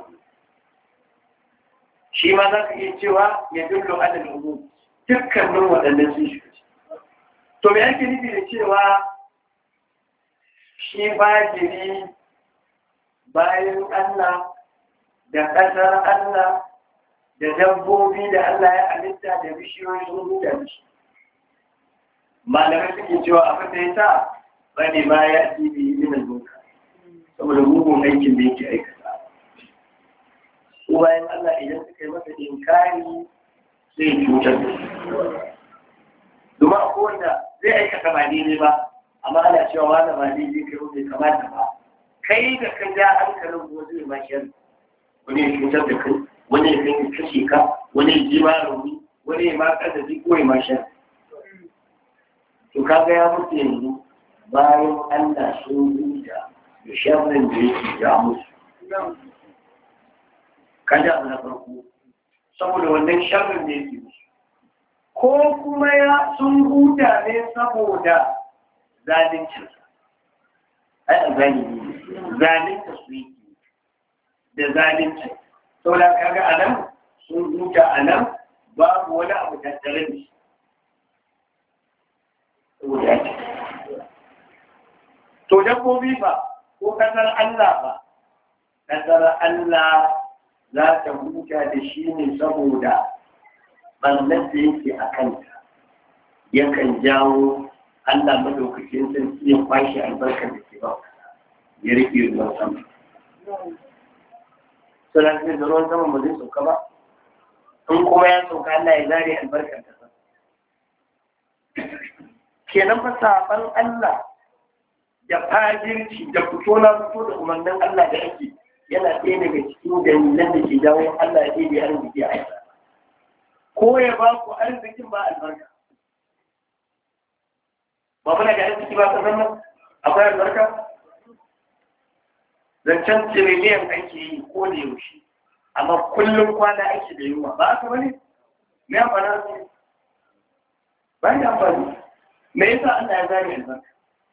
shi ma za ka iya cewa ya dullo adal umu dukkanin waɗannan sun shiga to me ake nufi da cewa shi fajiri bayan Allah da ƙasar Allah da dabbobi da Allah ya halitta da bishiyoyi sun huta da shi malamai suke cewa abin da ya sa bane ma ya ci bi min al-munkar saboda mugun aikin da yake aikata ko bayan Allah idan suka yi masa inkari sai cutar da su domin akwai wanda zai aikata ba daidai ba amma ana cewa wani ba daidai kai bai kamata ba kai da kan ja hankalin ko zai ma shar wani ya cutar da kai wani ya kai kashe ka wani ya ji ma rauni wani ya ma kasafi ko ya ma shar to kaga ya mutu yanzu bayan Allah sun huta da sharrin da yake ja musu. Kada abu na farko, saboda wannan sharrin da yake musu. Ko kuma ya sun huta ne saboda zalincinsa. Ai, a zalimi ne, zalinta su yake da zalincin. Saboda kaga a nan sun huta a nan babu wani abu tattare da shi. To dabbobi ba ko kasar Allah ba, kasar Allah za ta huta da shi ne saboda ɓannar da yake a kanta yakan jawo Allah madaukakin sarki ya kwashe albarkar da ke ba ya rike ruwan sama. Sannan da ruwan sama ba zai sauka ba, in kuma ya sauka Allah ya zare albarkar ta sa. Kenan fa saban Allah da fajirci da fito na fito da umarnin Allah da ake yana ɗaya daga cikin dalilan da ke jawo Allah ya ɗaya da arziki a aiki. Ko ya ba ku arzikin ba albarka. Ba muna da arziki ba kasan nan akwai albarka? Zancen tiriliyan ake yi ko da yaushe, amma kullum kwana ake da yunwa ba aka bane? Me amfani su? Ba ya amfani. Me yasa Allah ya zare albarka?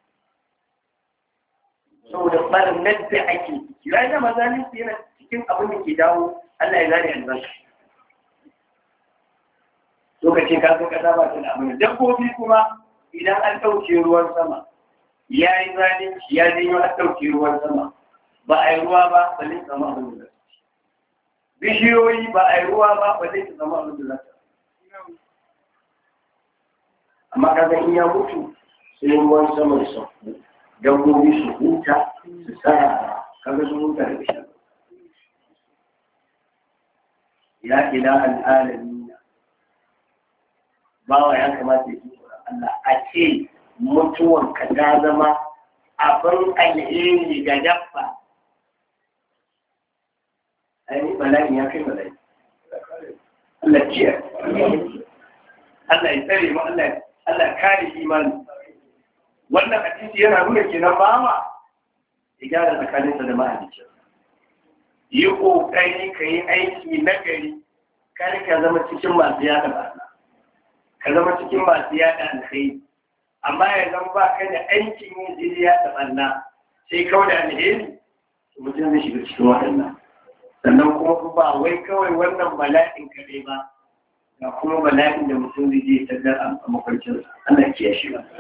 Saboda ɓarin nan da ake ya yi zama zalunci yana cikin abin da ke dawo Allah ya zare albarka. Lokacin kafin kasa ba ta da abin dabbobi kuma idan an ɗauke ruwan sama ya yi zalunci ya janyo an ɗauke ruwan sama ba a yi ruwa ba ba zai zama abin da zai bishiyoyi ba a yi ruwa ba ba zai zama abin da zai amma kaga in ya mutu sai ruwan sama da sauko dabbobi su huta su tsaya kaga sun huta da shan ya ila al'alamin bawa ya kamata ya ji Allah a ce mutuwan ka ta zama abin alheri ga dabba ai bala'i ya kai bala'i Allah kiyaye Allah ya tsare mu Allah kare imani wannan hadisi yana nuna kenan bawa ya gyara tsakaninsa da mahalicci yi kokari ka yi aiki na gari kar ka zama cikin masu yada barna ka zama cikin masu yada alkhairi amma ya zama ba ka da aikin yin zai yada barna sai kawai da alheri mutum zai shiga cikin waɗannan sannan kuma ba wai kawai wannan bala'in kaɗai ba ga kuma bala'in da mutum zai je ta a makwancinsa Allah ke shi ba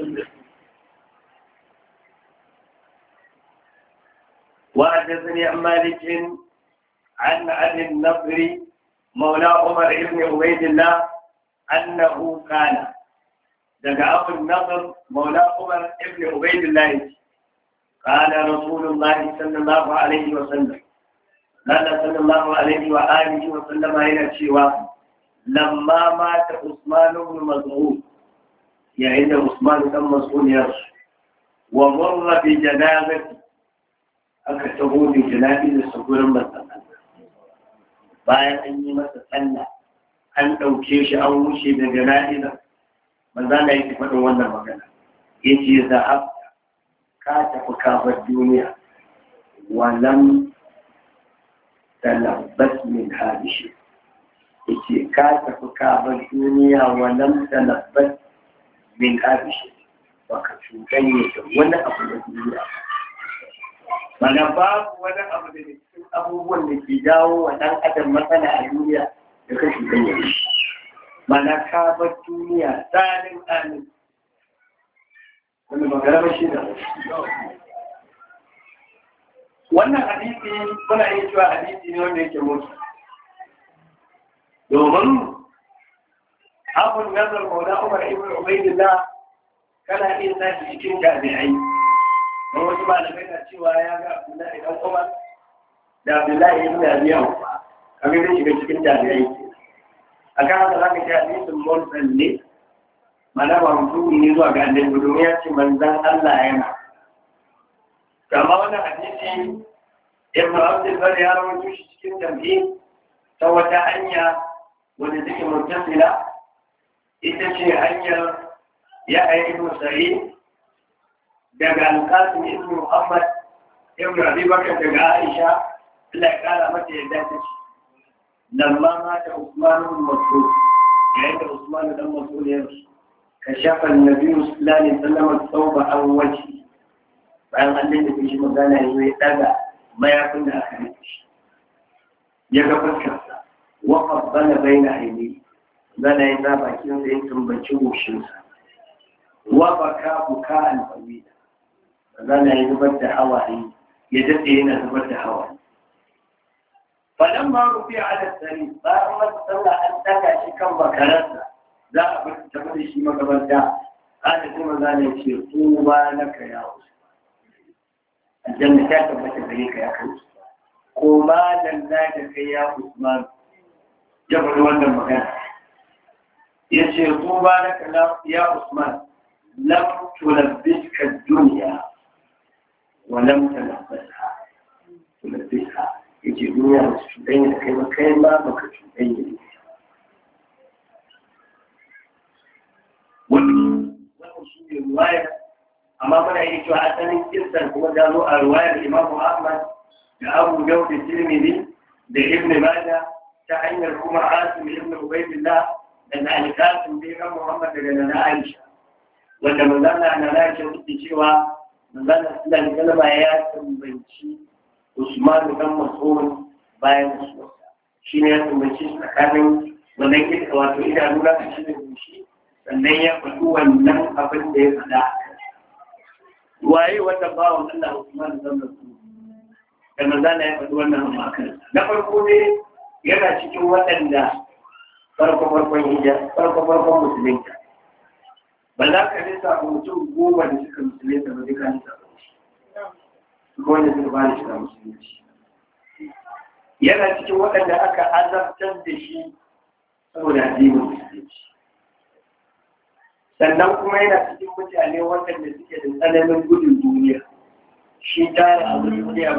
وحدثني عن مالك عن أبي النضر مولى عمر بن عبيد الله أنه قال دقى أبو النضر مولى عمر بن عبيد الله قال رسول الله صلى الله عليه وسلم قال صلى الله عليه وآله وسلم إلى الشيوخ لما مات عثمان بن مسعود يعني عثمان بن مسعود يرسل ومر بجنازته aka taho da janabi da sagurin matsalan bayan an yi masa sallah an ɗauke shi an wuce da janabi da manzo na yake faɗin wannan magana yace za ka tafi kafar duniya walam talabbas min hadishi yace ka tafi kafar duniya walam talabbas min hadishi baka cuɗanye da wani abu da duniya mana babu wani abu da cikin abubuwan da ke jawo wa ɗan adam matsala a duniya da kashi ɗanya mana ka bar duniya tsarin amin wanda magana shi da wannan hadisi muna yin cewa hadisi ne wanda yake mutu domin abun nazar maula umar ibn ubaidillah kana iya sa cikin jami'ai don wasu malamai na cewa ya ga Abdullahi dan Umar da Abdullahi ibn Abi Awfa kamar da shiga cikin jami'ai akan haka zaka ji hadisin mursal ne mana ba mutum ne zuwa ga annabi domin ya ce manzon Allah yana kama wannan hadisi Ibn Abdul Bar ya rawaito shi cikin jami'i ta wata hanya wanda take muttasila ita ce hanyar ya ibn Sa'id daga alƙasim ibn Muhammad ibn Abi Bakr daga Aisha Allah ya kara mata yadda ta ce lamma mata Usman ibn Mas'ud yayin da Usman dan Mas'ud ya rasu kashafa annabi sallallahu alaihi wasallam thawba an wajhi bayan Allah da shi magana ya daga mayafin da aka rike shi ya ga fuskarsa wa qabbala baina ainihi zana ya sa bakin sa ya tumbaci goshinsa wa baka buka al-fawida zana ya zubar da hawaye ya daɗe yana zubar da hawaye fadan ma rufi ala sari bayan masa sallah an daga shi kan makararsa za a bar tafi da shi magabanta ana ce maza ne ce tuba laka ya usman aljanna ta tabbata gare ka ya kai ko ma dalla da kai ya usman ya faɗi wannan magana ya ce tuba laka ya usman lam tulabbiska dunya ولم تلبسها تلبسها يجي الدنيا مستشفين كيما كيما مكتشفين wannan shi ne ruwaya amma muna yi cewa asalin kirsan kuma da zo a ruwayar Imam Ahmad da Abu Dawud da Tirmidhi da Ibn Majah ta hanyar kuma Asim ibn Ubaydillah da Al-Qasim bin Muhammad daga Nana Aisha wanda manzon na Aisha take cewa manzon Allah kalma ya tambaci Usman dan Mas'ud bayan su shi ne ya tambaci tsakanin wannan kika wato idanu da shi da shi sannan ya faɗi wannan abin da ya faɗa waye wanda bawon Allah Usman dan Mas'ud da manzon ya faɗi wannan amma kan na farko ne yana cikin waɗanda farko musulunta ba za ka lissa mutum 10 da suka musulunta ba duka lissa ba shi wanda suka ba da shiga musulunci yana cikin waɗanda aka azabtar da shi saboda addinin musulunci sannan kuma yana cikin mutane waɗanda suke da tsananin gudun duniya shi tara abin duniya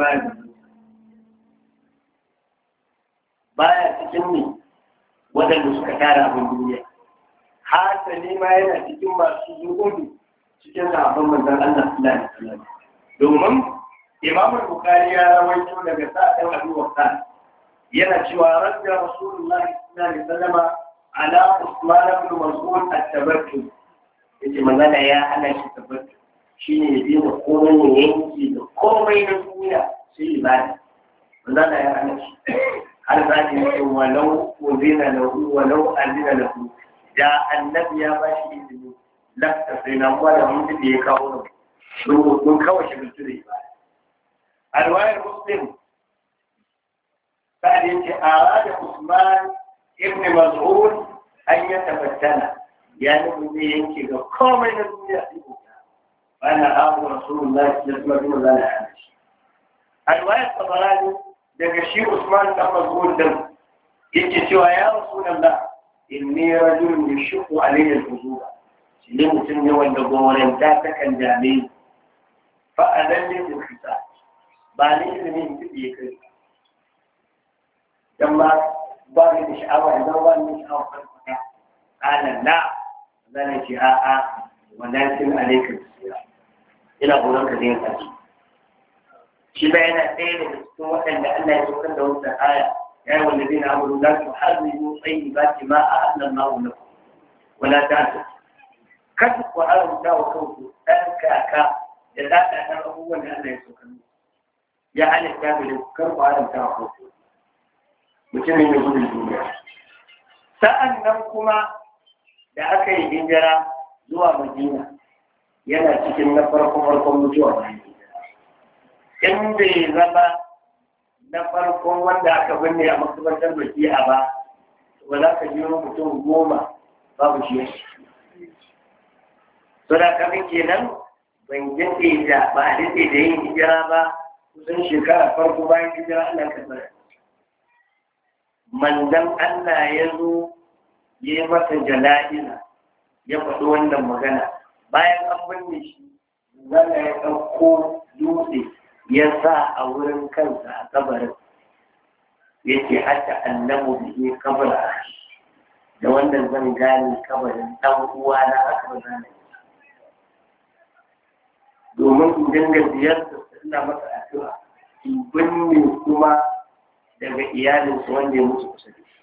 baya cikin ne waɗanda suka tara abin duniya hasali ma yana cikin masu zuhudu cikin sahabban manzon Allah sallallahu alaihi wasallam domin Imam Bukhari ya rawaito daga sa'ad Abi Waqqas yana cewa radda Rasulullahi sallallahu alaihi wasallam ala Usman ibn Mas'ud at-tabattu yace manzon ya hana shi tabattu shine ya dena komai ne yanki da komai na duniya sai ibada manzon ya hana shi har za ki yi walau uzina lahu walau azina lahu da annabi ya ba shi izini lafta sai na kuwa da mutum da ya kawo mun kawai shi mutu da ibada alwayar muslim sa'ad yace arada Usman ibn Mas'ud an ya tabattana ya nufi ne yanke ga komai na duniya sai ko ana abu rasulullahi sallallahu alaihi wasallam alwayar tabarani daga shi Usman ibn Mas'ud dan yake cewa ya rasulullah inni rajulun yashqu alayya al-huzura shi mutum ne wanda goren ta kan dame fa adalli bil khisa ba ni ne in kike kai dan ba ni da sha'awa idan ba ni sha'awa farko ana la zan ce a a walakin alayka bisira ina horon ka da yin kaci shi ba yana ɗaya daga cikin waɗanda Allah ya saukar da wata aya يا أيها الذين آمنوا لا تحرموا طيبات ما أحل الله لكم ولا تعتدوا كتب وعلى الله وكوكو أنكاكا يدافع عن أبوه أن الله يسوكم يا أهل الكامل كرب وعلى الله وكوكو mutumin da gudun duniya sa'an nan kuma da aka yi hijira zuwa Madina yana cikin na farkon mutuwa bayan hijira in bai zama na farkon wanda aka binne a makabartar Baki'a ba za ka ji mutum 10 babu shi to da kamin kenan ban jinde da ba a dace da yin hijira ba kusan shekara farko bayan hijira Allah ka tsara manzon Allah ya zo ya yi masa jana'iza ya faɗi wannan magana bayan an binne shi zalla ya ɗauko dutse ya sa a wurin kansa a kabarin ya ce hatta annabu bihi kabara da wannan zan gane kabarin ɗan uwa na aka ba zane domin in dinga ziyarta ina masa addu'a in binne kuma daga iyalinsa wanda ya mutu kusa da shi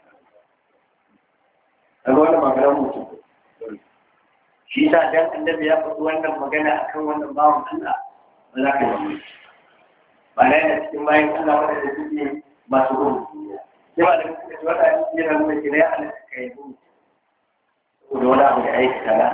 a wannan maganar mutum shi sa dan annabi ya faɗi wannan magana akan wannan bawan Allah ba za ka yi ba na yana cikin bayan Allah wadda suke masu gudu duniya sai ba da suka ci wata aiki yana nuna ke na ya halatta ka yi gudu da wani abu da aikata na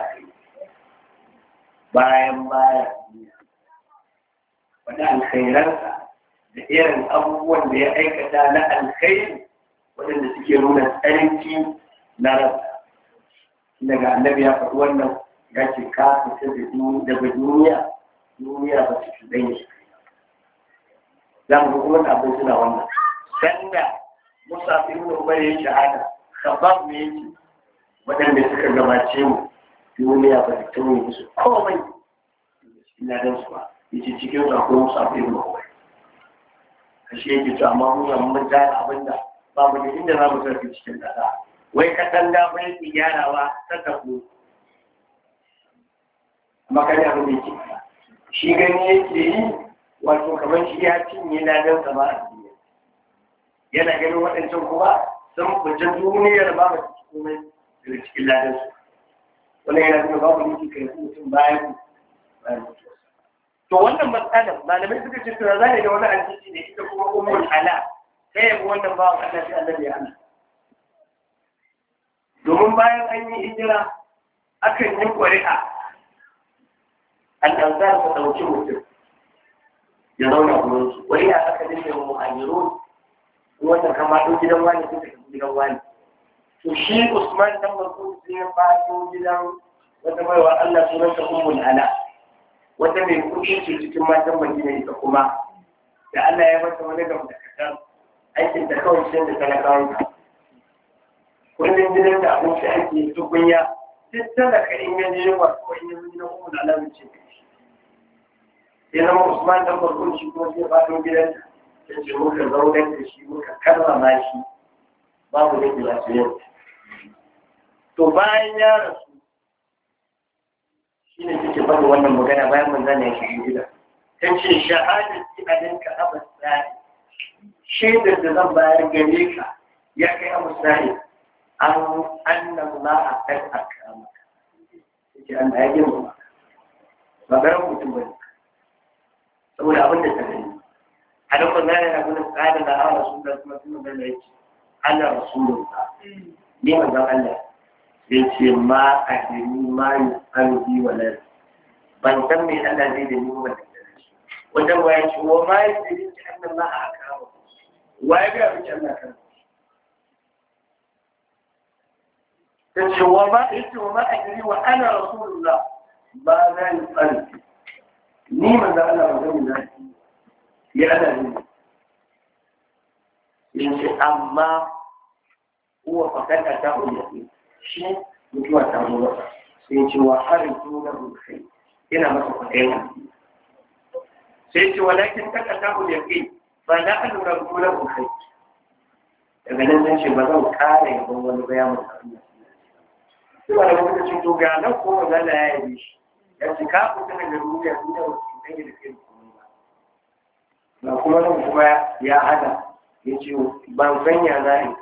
bayan duniya wani alkhairansa da irin abubuwan da ya aikata na alkhairi waɗanda suke nuna tsarki na rasa daga annabi ya faɗi wannan ya ce ka fita daga duniya ba su fi ɗaya shi za mu kuma abin suna wannan sanda musa fi nuna umar ya shahada khabab ne yake waɗanda suka gabace mu duniya ba ta tauye musu komai ina dan su ba yace cikin su akwai musa fi nuna umar kashe yake to amma mun gane abinda ba mu da inda za mu tafi cikin ƙasa wai katanga bai ki gyarawa ta tafi makani abin da yake shi gani yake yi wato kamar shi ya cinye ladan sama a duniya yana ganin waɗancan kuma sun fice duniyar ba ba su komai daga cikin ladan su wannan yana nuna babu ne kai mutum bayan mutuwa to wannan matsalar malamai suka ce tura zai da wani aljiji ne ita kuma ummul hala sai ya bi wannan bawan Allah sai Allah ya hana domin bayan an yi hijira akan yi ƙuri'a al'ansar su ɗauki mutum ya zauna gurin su ƙuri'a aka dinga yin muhajirun wannan kama ɗau gidan wani sun tafi gidan wani to shi Usman dan Mas'ud sai ya fato gidan wata baiwa Allah sunanta Ummul Ala wata mai kuɗi ce cikin matan Madina ita kuma da Allah ya mata wani gamdakatar aikin da kawai sai da talakawan ta kullum gidan da abinci ake tukunya duk talaka in yanzu yawa ko in yanzu gidan Ummul Ala ce sai zama Usman dan Barkun shi kuma sai faɗo gidan ta ce muka zaunar da shi muka karrama shi babu da ke wasu yau to bayan ya rasu shi ne suke faɗi wannan magana bayan manzan ya shigo gida ta ce shahadati alinka abu sa'i shaidar da zan bayar gare ka ya kai abu sa'i an annan ma a kan akama yake an ya girma ba bayan mutum ba ne saboda abin da ta gani a duk manzan yana gudun tsada da ala sun da kuma sun da yake ana rasulullah ni manzan Allah sai ce ma a jini ma yi arziki wa nan ban san me Allah zai da ni wannan wajen waya ce wa ma yi jini ki annan ma a kawo waya ga abin Allah kan ta ce wa ma a jini wa ana rasulullah ba za yi arziki ni manzan Allah ba zan yi ya ana ne in ce amma huwa fakar ta umarni shi mutuwa ta zo masa sai ce wa harin tuna rukai ina masa kwaɗayin sai ce walakin kaka ta umarni ba na alura tuna rukai daga nan zan ce ba zan ƙara yabon wani bayan mutane sai wani lokacin to ga nan ko ba za ya yabe shi ya ce ka fita daga duniya duniya ba su kai da kai ba kuma nan kuma ya hada ya ce ban sanya zai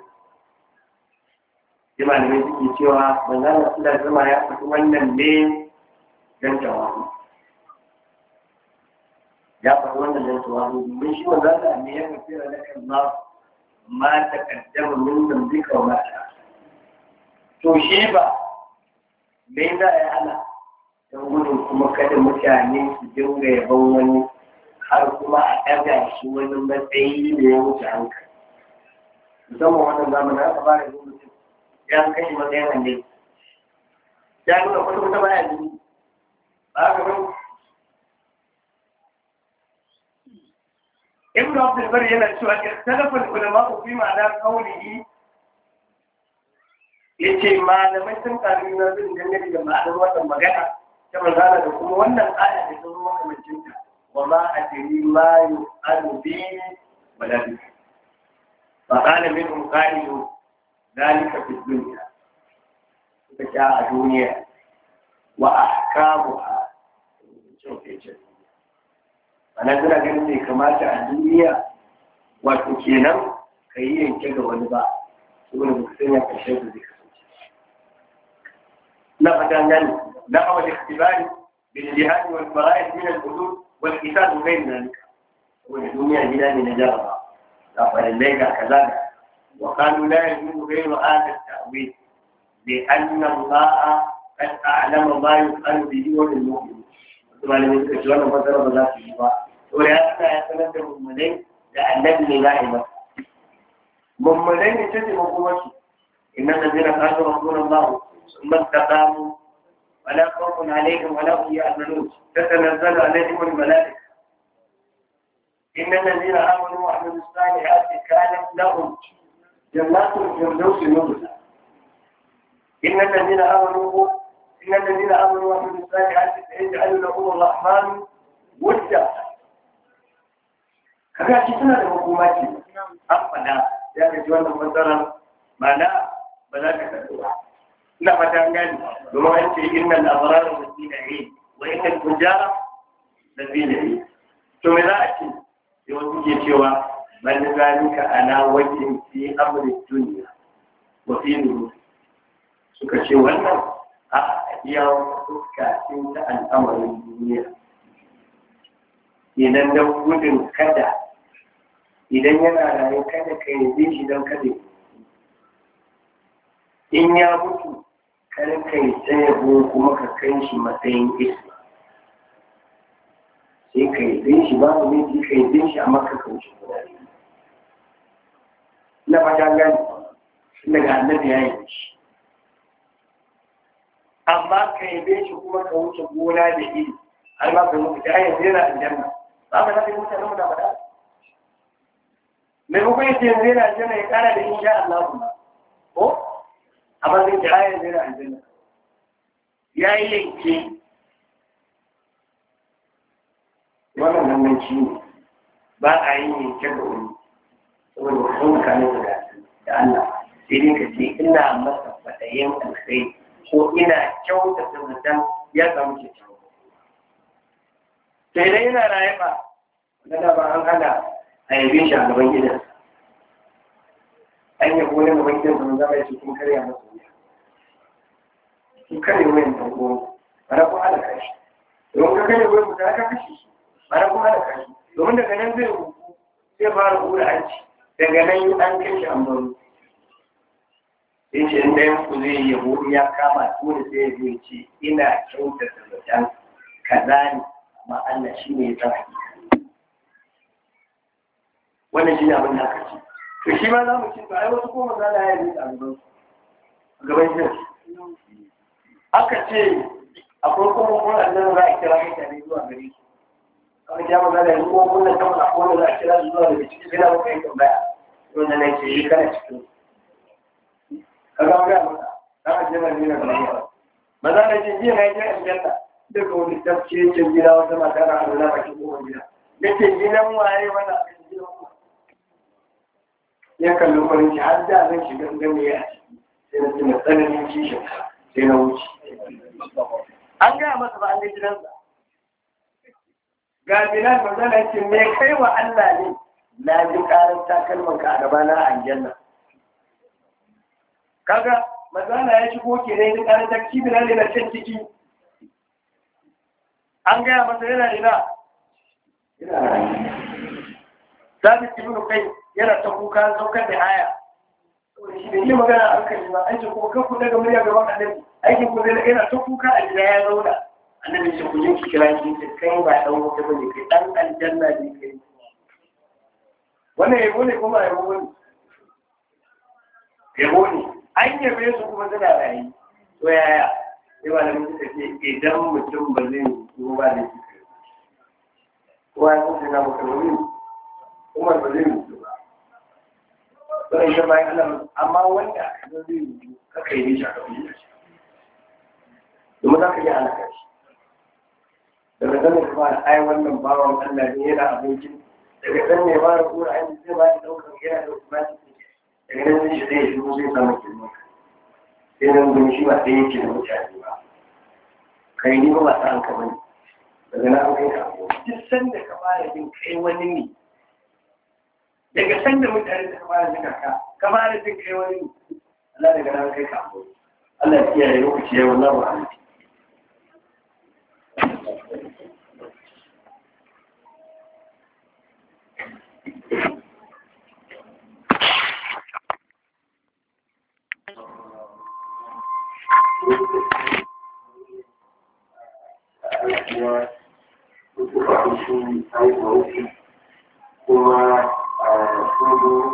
sai malamai suke cewa manzana suna zama ya faɗi wannan ne don tawazu ya faɗi wannan don tawazu domin shi manzana ne ya faɗi da kan ma ta kaddama min zambika wa mata to shi ba me za a yi ana don gudun kuma kada mutane su dinga yaban wani har kuma a ɗaga shi wani matsayi da ya wuce hankali musamman wannan zamanin aka fara yin mutum ya kashe matsayin wanne ya nuna kwata-kwata baya jini ba ka bane ibn abdul bari yana cewa ikhtalafa ulama fi ma'ana qawlihi yace malamai sun karu na zin dangane da ma'anar wannan magana ta manzala da kuma wannan aya da sun makamancin ta wa ma adri ma yu'alu bi wala bi fa qala minhum qailu dalika fi dunya ta a duniya wa ahkamuha ana zira ganin bai kamata a duniya wato kenan ka yi yanke ga wani ba saboda ba ka sanya ƙarshen da zai kasance na fatan gani na awal ikhtibari bil jihad wal fara'id min al hudud wal qital ghayr zalika wani duniya gida ne na jaraba da farillai ga kaza wa qalu la yajuzu ghayru hadha at-ta'wil bi anna Allah qad a'lama ma yuqalu bihi wa bil mu'min malamin suka ce wannan fasara ba za su yi ba to ya tsaya ya sanar da mummunai da annabi ne za a yi masa mummunai ne ce makomarsu inna allazina qalu rabbuna Allah thumma istaqamu wala khawfun alaihim wala hum yahzanun tatanazzalu alaihim al-malaa'ika inna allazina amanu wa amilus salihati kanat lahum jannatul firdausi nuzula inna allazina amanu إن الذين آمنوا وعملوا الصالحات سيجعل لهم الرحمن ودا kaga shi suna da hukumaci an fada ya ga wannan matsalar mana ba za ka karɓi ba ina fata an gani domin an ce innal abrara lafi na'im wa innal fujara lafi na'im to me za a ce sai wasu ke cewa man zalika ala wajhin fi amri dunya wa fi nuhu suka ce wannan a iya fuska ce ta al'amarin duniya idan da gudun kada idan yana rayu kada ka yi shi don kada in ya mutu kada ka yi tsayabo kuma ka kai shi matsayin isma sai ka yi shi babu ne ka yi shi a maka kauce guda na fata gani daga annabi ya yi shi amma ka yabe shi kuma ka wuce gona da iri har ma ka mutu ta yanzu yana aljanna ba ka zafi mutane mu da faɗa mai kuma yace yanzu yana aljanna ya kara da insha Allah kuma ko amma zai ta yanzu yana aljanna ya yi yanke wannan hannunci ne ba a yi yanke da wani saboda sun kanu da Allah sai dai ka ce ina masa faɗayen alkhairi ko ina kyautata mutum ya samu kyakkyawa sai dai yana raye ba wanda ba an hana a yabe shi a gaban gidansa an yabo na gaban gidansa mun zama ya ce kun karya masa wuya kun karya wuyan tanko bara kun halaka shi domin ka karya wuyan mutum ka kashe shi bara kun halaka shi domin daga nan zai rubu zai fara hura hanci daga nan an kai shi an baro sai ce inda yin ku zai yabo ya kama dole sai ya zai ce ina kyautata zaton kaza ne amma Allah shi ne ya san hakika wannan shi ne abin da aka ce to shi ma za mu ce to ai wasu ko maza da ya yi a gaban shi aka ce akwai kuma kuma nan za a kira mutane zuwa gare su aka kira maza da yi kuma kuma kan akwai wanda za a kira zuwa daga cikin sai na muka yi tambaya wanda na ce yi kana cikin kaga ga maka kana je mai ne da maza da ji jiya na je aljanna daga wani tafsir ce gida wata mata da Allah ba ki ko gida yace gidan waye wannan aka ji gidan ku ya kallo farin har da zan shiga gane ya sai na tuna tsananin kishin sai na wuce an ga masa ba an ga gidansa ga Bilal manzala yace me kai wa Allah ne na ji karar takalman ka a gaba na aljanna kaga manzala ya shigo ke ne da karar takki Bilal ne na can ciki an ga masa yana ina Sabit ibn Qais yana ta kuka saukar da aya shi ne yi magana an kai ba an ce ko kan ku daga murya gaban annabi aikin ku zai yana ta kuka a gida ya zauna annabi ce ku je ki kira shi ce kai ba dan wuta bane kai dan aljanna ne kai wannan yabo ne kuma yabo ne yabo ne an yabe su kuma suna rayu to yaya sai malamin suka ce idan mutum ba zai zo ba da shi kowa ya kusa na mutum kuma ba zai mutu ba don shi bayan Allah amma wanda aka zo zai mutu kaka yi nisha ka fiye shi domin za ka yi halaka shi daga zan da fara ai wannan bawan Allah ne yana abincin daga zan ne fara kura an zai ba da ɗaukar yana da kuma daga nan zai shi zai shigo zai samu kirma sai nan gani shi ba sai yake da mutane ba kai ni ba ta an ka bane daga nan an kai ka duk sanda ka fara jin kai wani ne daga sanda mutane da fara jin ka fara jin kai wani Allah daga nan kai ka Allah ya kiyaye lokaci ya wallahi ba halitta kuma kuma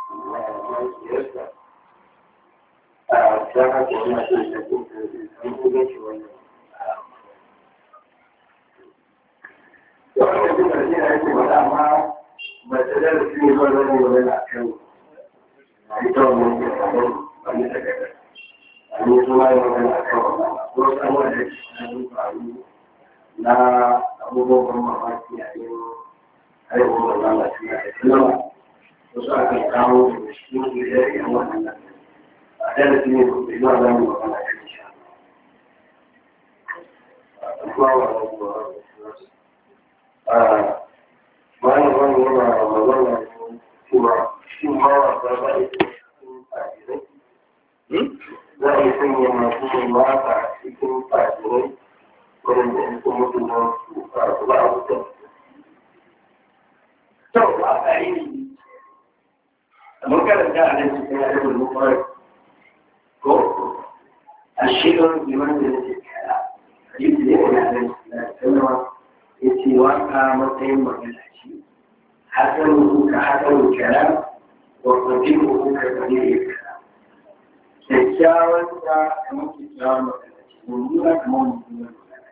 ta haka yana so da kuma shi wannan wanda duk da shi ake wada amma ba ta da shi ne ba zai wani a kan ita wannan ke kamar wani daga an yi zuwa yi wani a kan wannan ko samuwa da shi na faru na abubuwan mamaki a yin haihuwar lalaci a islamu wasu aka kawo da shi ne da yan wannan a darasi ne ko da zuwa zamu magana kan shi bayan wani yana magana cewa shi mawa ba ba ita cikin fadirai za a yi sanya masu yin waka cikin fadirai wadanda ya kuma mutum na su faru ba a wutan sau ba a yi ne kamar karanta a nan cikin yadda mulmukar ko a shirin liman da ya ce kara hadisi ne yana da sanarwa ya ce waka matsayin magana ce hasan ka hasan kara wa kwajiru ka kwajiru kara kyakkyawan ta kamar kyakkyawan magana ce mummuna kamar mummuna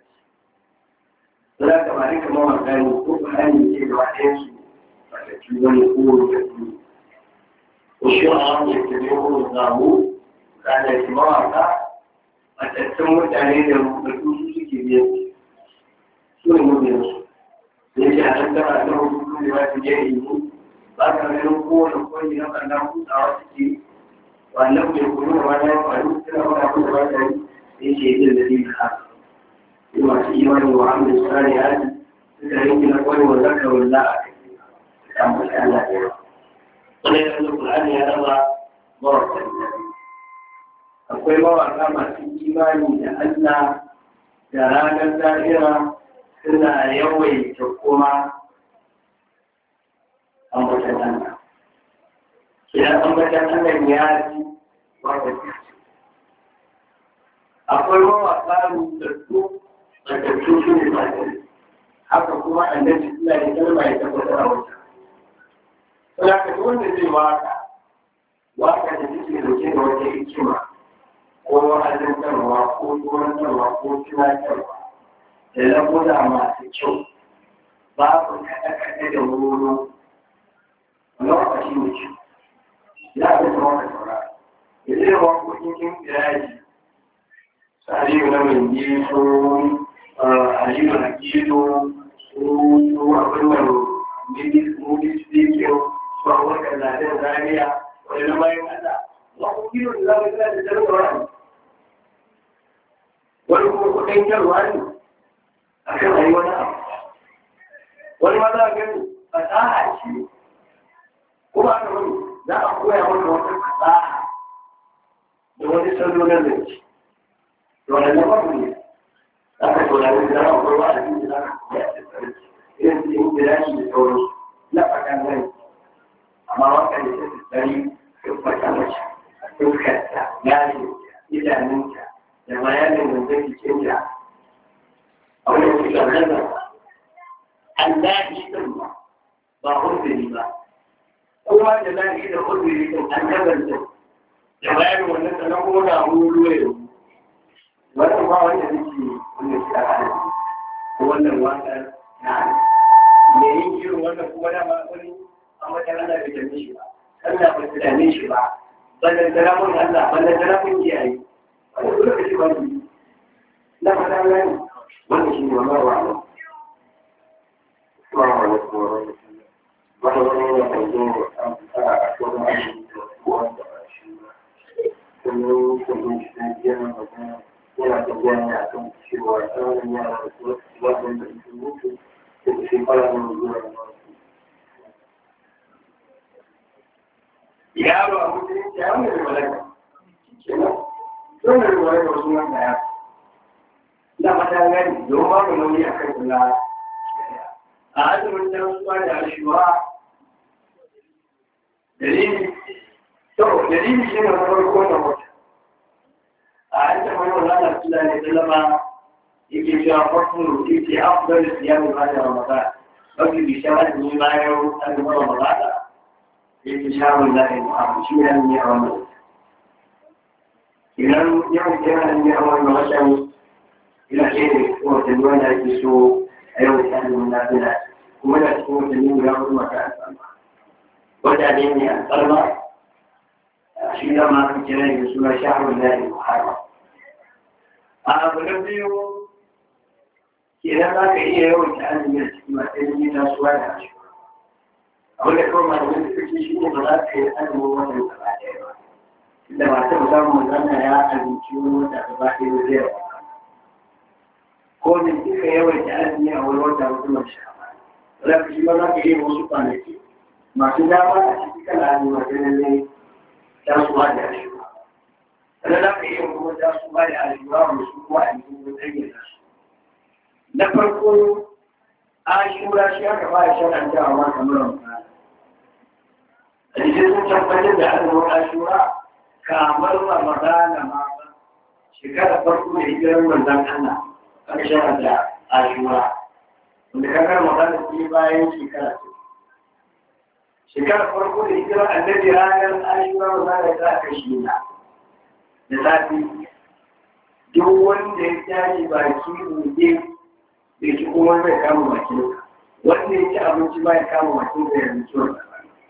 za ka bari kamar magani ko bayani ce da waɗansu ba da wani ko da su ko shi a wani da ne ko zamu kana shi mawaka matattun mutane da rubutu su suke biyan su ne mabiyan su da yake a nan tana da rubutu da ba su je yi ba ka ganin kowane kwanci na ɓannan hutawa suke wannan mai kuma da wani ya faru suna wani abu da ba ta yi yake yin da zai haka masu imani wa hamdu sani hali suka yanki na kwani wa zaka wanda a kai da masu Allah ya yawa wani ya zama Qur'ani ya raba mawakan jari akwai mawaka masu imani da Allah da ranar zahira suna yawaita kuma ambatan Allah idan ambatan Allah ya ji wata akwai mawaka rubutattu matattu su ne matattu haka kuma annabi suna da kalma ya tabbatar a wata. Saboda ka wanda zai waka da take dauke da wata hikima ko wa'azantarwa ko turantarwa ko tunatarwa da lamuda masu kyau babu kaɗe-kaɗe da wuro wani waka shi ne kyau. Ya abin da waka saurara. Ya zai wakokin kin kiraji Aliyu na mai so Aliyu na gido su abin da movie speaking su a wakar zanen zaniya wani na bayan Allah wani gido da zama gina da jarumar ne wani kuma kudin jarwa ne a kan ayi wani abu wani ma za a gani fasaha ce kuma aka wani za a koya maka wata fasaha da wani salo na zance ولا نفهم أكثر ولا نزرع ولا نزرع إذا إنتلاش بالحروف لا فكان ذلك أما وقت الشيء الثاني فكان وش تذكرت يعني إذا منك لما يجب من ذلك ترجع أو يمكن أن الله يسمى وأخذ لما هو جمال إذا أخذ لكم أن نبذل لما يجب أن نتنقل أقول wannan ba wanda nake wanda shi a kan wannan waka na me yin irin wannan kuma da ma wani a wata Allah bai dame shi ba Allah bai dame shi ba ballan salamun Allah ballan salamun iyaye wannan dole ka shi ba ni da fata Allah ne wannan shi ne wannan wa'ala assalamu alaikum wa rahmatullahi wa barakatuh an fara a cikin wanda shi kuma shi yana magana yana tambaya a kan cewa tsarin yara da kuma wajen da su mutu da su shekara da zuwa da masu. Yaro a mutum ya wani da malaka. Don da malaka wasu wanda ya na mata gani don ba mu nauyi a kan kula. A azumin da wasu ba da ashuwa dalili shi ne farko da wata. أنت من الله صلى الله عليه وسلم يجي في أفضل في أفضل الصيام بعد رمضان وفي بشهر ما يوم رمضان في شهر الله المحرم شيئا من رمضان إذا يوم كان من رمضان إلى خير وتدوان الجسوم أيوة كان من الناس ولا تكون تنين يوم مكان وتعليمني الطلبة شيئا ما في جنان يسوع شهر الله المحرم أنا بقول إذا ما كان يوم كأن يسمى تنين يسوع عشرة أقول لكم ما نقول في شيء بغاء في أنا مو مثل بعدين إذا ما تبغى مثلا يا الجيوم تبغى تزيد كون تلك يوم كأن أول وقت أقول شهر ولا في شيء بغاء في موسوعة نتي ما تدعى أشتكي على مثلا تاسوعا عشرة أنا لا أعلم هو تاسوعا عشرة وسوعا عشرة نفرقون عاشورا شيئا كفاية شرعا جاء كمرا الجزء تفضل بأنه عاشورا كامل رمضان ما شكرا فرقون هجرا من ذاك أكشرا عاشورا ولكن رمضان في باين شكرا فرقون هجرا الذي رانا عاشورا وذلك ذاك الشيء لذاتي duk wanda ya tashi baki buɗe da shi kuma zai kama bakinsa wanda ya ci abinci ba ya kama bakinsa ya rinci wannan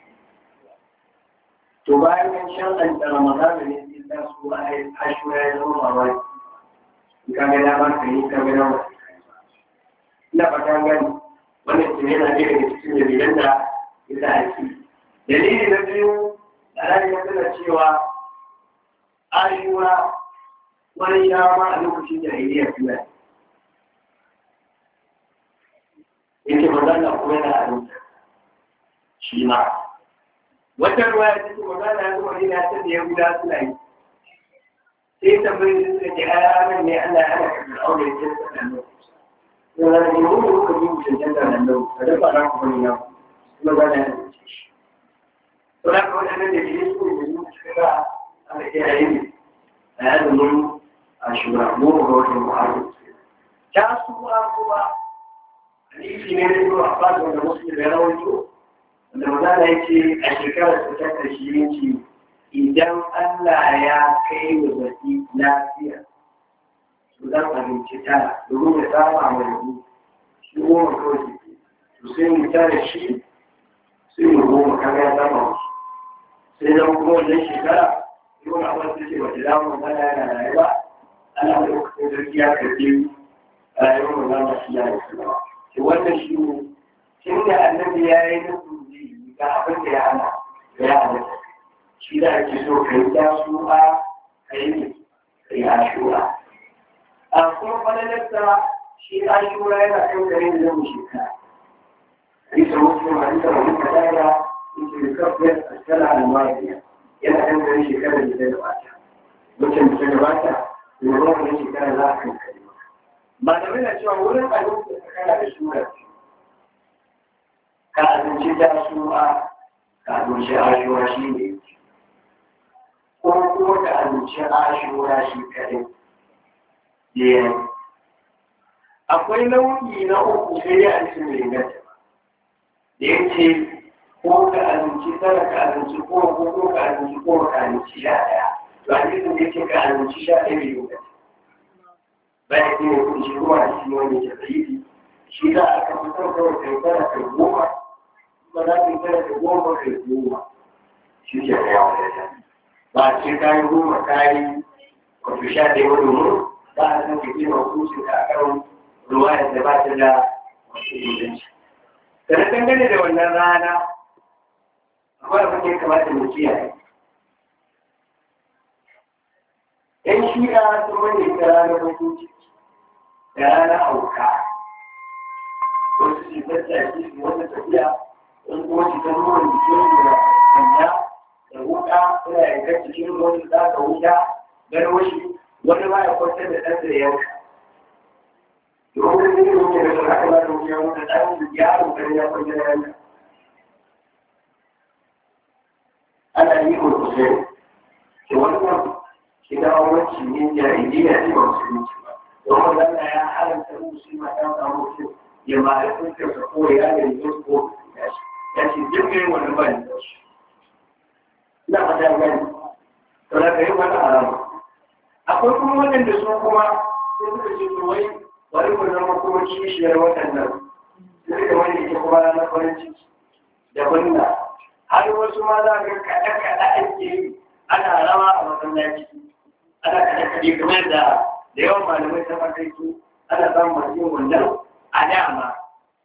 to bayan yan shan an da ramadana ne sai ta su a ashura ya zama mamaki in ka ga dama ka yi ka ga dama ina fata gani wannan ce yana ɗaya daga cikin dalilan da ya sa ake dalili na biyu da rani ya tana cewa ashura wani shama a lokacin jahiliya fiye yake magana kuma yana abinci shi ma wata ruwa ya ce magana ya zuwa yana ta da ya guda suna yi sai tambayi da suka ce ayyaran ne Allah ya hana ka da aure ya ce nan yana da yin wani kuka yi mutum janta nan da ka dafa na kuma ne ya kuma gana ya ce shi to da ka wadannan da ke yi su ne da suka ga aka ce a yi a yazumin ashura goma ga watan muharram ta su kuma hadisi ne da zuwa Abbas wanda Muslim ya rawaito wanda magana yake a shekarar ta karshe yake idan Allah ya kai wa baki lafiya to zan abinci tara domin ya saba mai rubu shi goma kawai to sai mu tara shi sai mu goma kaga ya saba sai zama kuma wannan shekara yau na wasu ce wata damar mana yana rayuwa ana da lokacin sarki ya karfi rayuwar mu zama shi ya rasu ba wannan shi ne tun da annabi ya yi nufin ga abin da ya hana da ya halatta shi da ake so ka yi tasu'a ka yi ashura a kuma fadalarsa shi ashura yana kan gare da zama shekara bisa muslim hadisa wani kadara yake da kafiyar askara almariya yana kan gare shekara da zai gabata wacce da ta gabata da zama wani shekara za a kan kare ba da mai cewa wurin abinci da kana da shura ka abinci ta suna ka abinci ashura shi ne ko kuma ka abinci ashura shi kadai ne akwai nau'i na uku sai ya ci mai gata da ya ce ko ka abinci tara ka abinci ko ka abinci ko ka abinci sha ɗaya to a cikin da ya ce ka abinci sha ɗaya mai gata bayan ne kun shi kuma a cikin wani jahili shi za a kan fitar kawai kai tara kai goma ba za ka yi tara kai goma kai goma shi ke da yawa da ta ba a ce kayan goma kayi wato sha ɗaya wani mu ba a san kake ma kusa da akan ruwa da ba ta da wasu inganci sannan dangane da wannan rana akwai abin da ya kamata mu kiyaye ‘yan shi'a sun wani ta ranar hukunci da rana auka wasu shi tattaki su wata tafiya wani kuma shi ta ruwan jikin da sanya da wuka suna yankar cikin ruwan da za ka wuta garwashi wani ma ya kwantar da ɗansa da yanka domin da zai wuce da su haka ba da wuce wuta ɗan da yaro kan ya kwantar da yanka ana yi ko kusur ke wannan shi da wacce ne jahiliya ne ba musulunci ba domin Allah ya haramta musulma ɗan samu mutum ya ma ya fuskar sa ko ya ga yanzu ko ya ce duk yin wani ba ne da shi ina fata gani to da kai wani haramu akwai kuma waɗanda su kuma sai suka ce to wai wani ku zama kuma kishiyar waɗannan sai da wani ke kuma na farin ciki da kunna har wasu ma za ga kaɗe-kaɗe ake yi ana rawa a masallaci ana kaɗe-kaɗe kamar da yawan malamai ta farkai su ana samun masu yin wannan a dama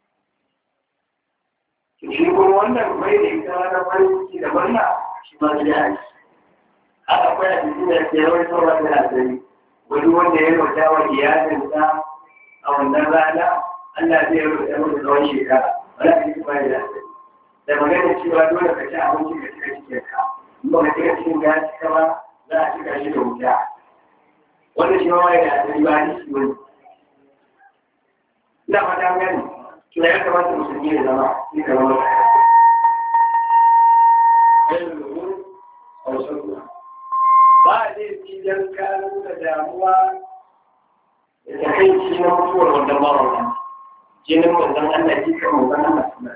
shi kuma wannan bai da ita na farin ciki da murna shi ma da yaki haka akwai a cikin da ke rawar sauran da asali wani wanda ya rauta wa iyalinsa a wannan rana Allah zai rauta masa tsawon shekara wala a cikin bayan da asali da magana cewa dole ka ci abinci ka cika cikin ka in ba ka cika cikin ka cika ba za a cika shi da wuta wanda shi ma ya da asali ba ni shi wani ina fata gani to ya kamata musulmi ya zama ni ka zama ba a zai fi don kanu da damuwa da takaici na mutuwar wannan mawakan jinin wannan Allah ji kan wannan Allah suna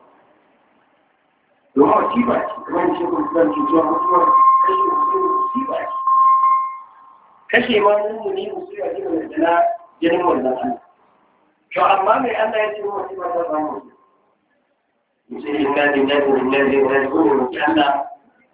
domin wasiba ce kamar shi kun san cewa mutuwar kashi musulmi wasiba ce kashe ma mummuni musu ya ji da jana jinin wannan Allah to amma mai Allah ya ce wa ba ta samu mutum inna lillahi wa inna ilaihi raji'un Allah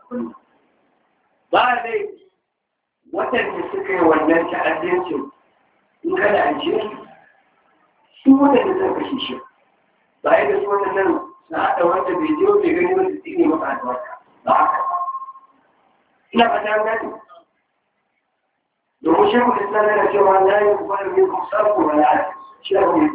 ba dai waɗanda suka yi wannan ta'addancin in kada an ce su waɗanda suka kashe shi ba yadda su waɗannan na haɗa wanda bai je bai gani wanda su ne maka albarka ba haka ina fata gani domin shi kuma islam yana cewa na yi kuma da mai sarko wa ya shi da kuma yi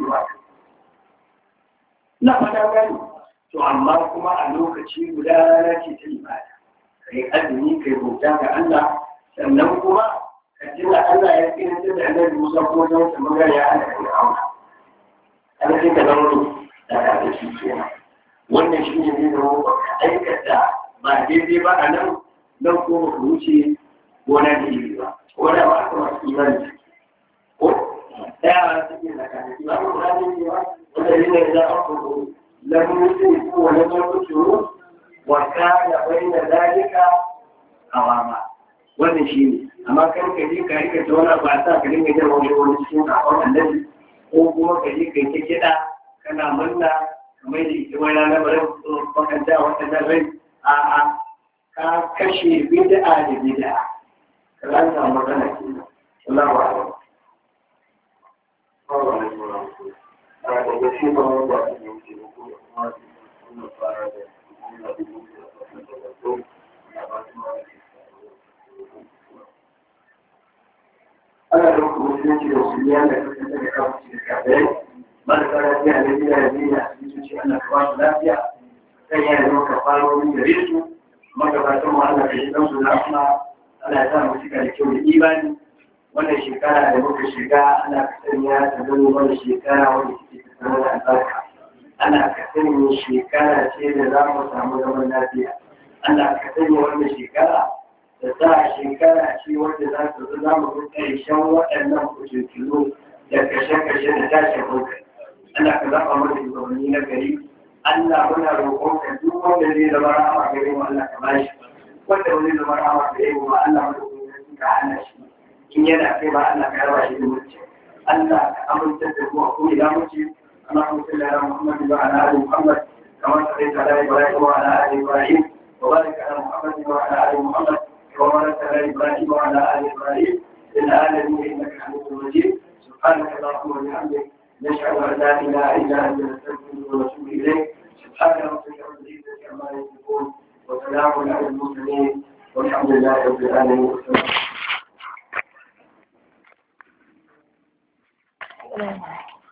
ina fata gani to amma kuma a lokaci guda rana ce ta ibada kai azumi kai bauta ga Allah sannan kuma ka jira Allah ya tsira da annabi Musa kuma don ta magana ya ana kai auna ana sai ka zama da shi kenan wannan shi ne zai zama ba ka aikata ba daidai ba a nan ko ba ku wuce gona da iri ba wanda ba aka masu imani ko ɗaya suke da kanaki ba ko da ne ba wanda ne da aka ko lam yusifu wa lam yusifu wa kana bayna dalika awama wannan shi ne amma kan ka je ka rika ta wani ba sa ka dinga jin wani cikin kafin annabi ko kuma ka je ka yi ta kiɗa kana murna kamar da ita wani ranar bari bakanta waɗannan rai a'a ka kashe bid'a da bid'a ka za ta magana ke nan Allah wa Allah da gaske ba wanda ake yi ke da kuma wannan fara da kuma da ana da kuma musulunci da musulmiya da kasance da kafin da kafin marasa lafiya da gida da gida a cikin ce ana kawo su lafiya kan yana zama ka faro wani gare su magabatan mu Allah ka yi dan su lafiya Allah ya sa mu cika da kyau da imani wannan shekara da muka shiga ana ka sanya ta zama wannan shekara wanda take tattare da albarka ana ka sanya shekara ce da za mu samu zaman lafiya ana ka sanya wannan shekara da sa shekara ce wanda za ta za mu ga ƙarshen waɗannan kusurkilo da kashe-kashe da tashin hankali Allah ka zaɓa mana shugabanni na gari Allah muna roƙonka duk wanda zai zama rahama gare mu Allah ka bashi wanda zai zama rahama gare mu Allah muna roƙonka ka hana shi in yana kai ba Allah ka raba shi da mutunci Allah ka amince da mu ko ila mutunci Allahumma salli ala Muhammad wa ala ali Muhammad kama sallaita ala Ibrahim wa ala ali Ibrahim wa barik ala Muhammad wa ala ali Muhammad kama barakta ala Ibrahim wa ala ali Ibrahim fil alamin innaka Hamidum Majid subhanaka Allahumma wa bihamdika نشهد أن لا إله إلا أنت نستغفرك ونتوب إليك سبحان ربك رب العزة عما يصفون وسلام على المرسلين والحمد لله رب العالمين.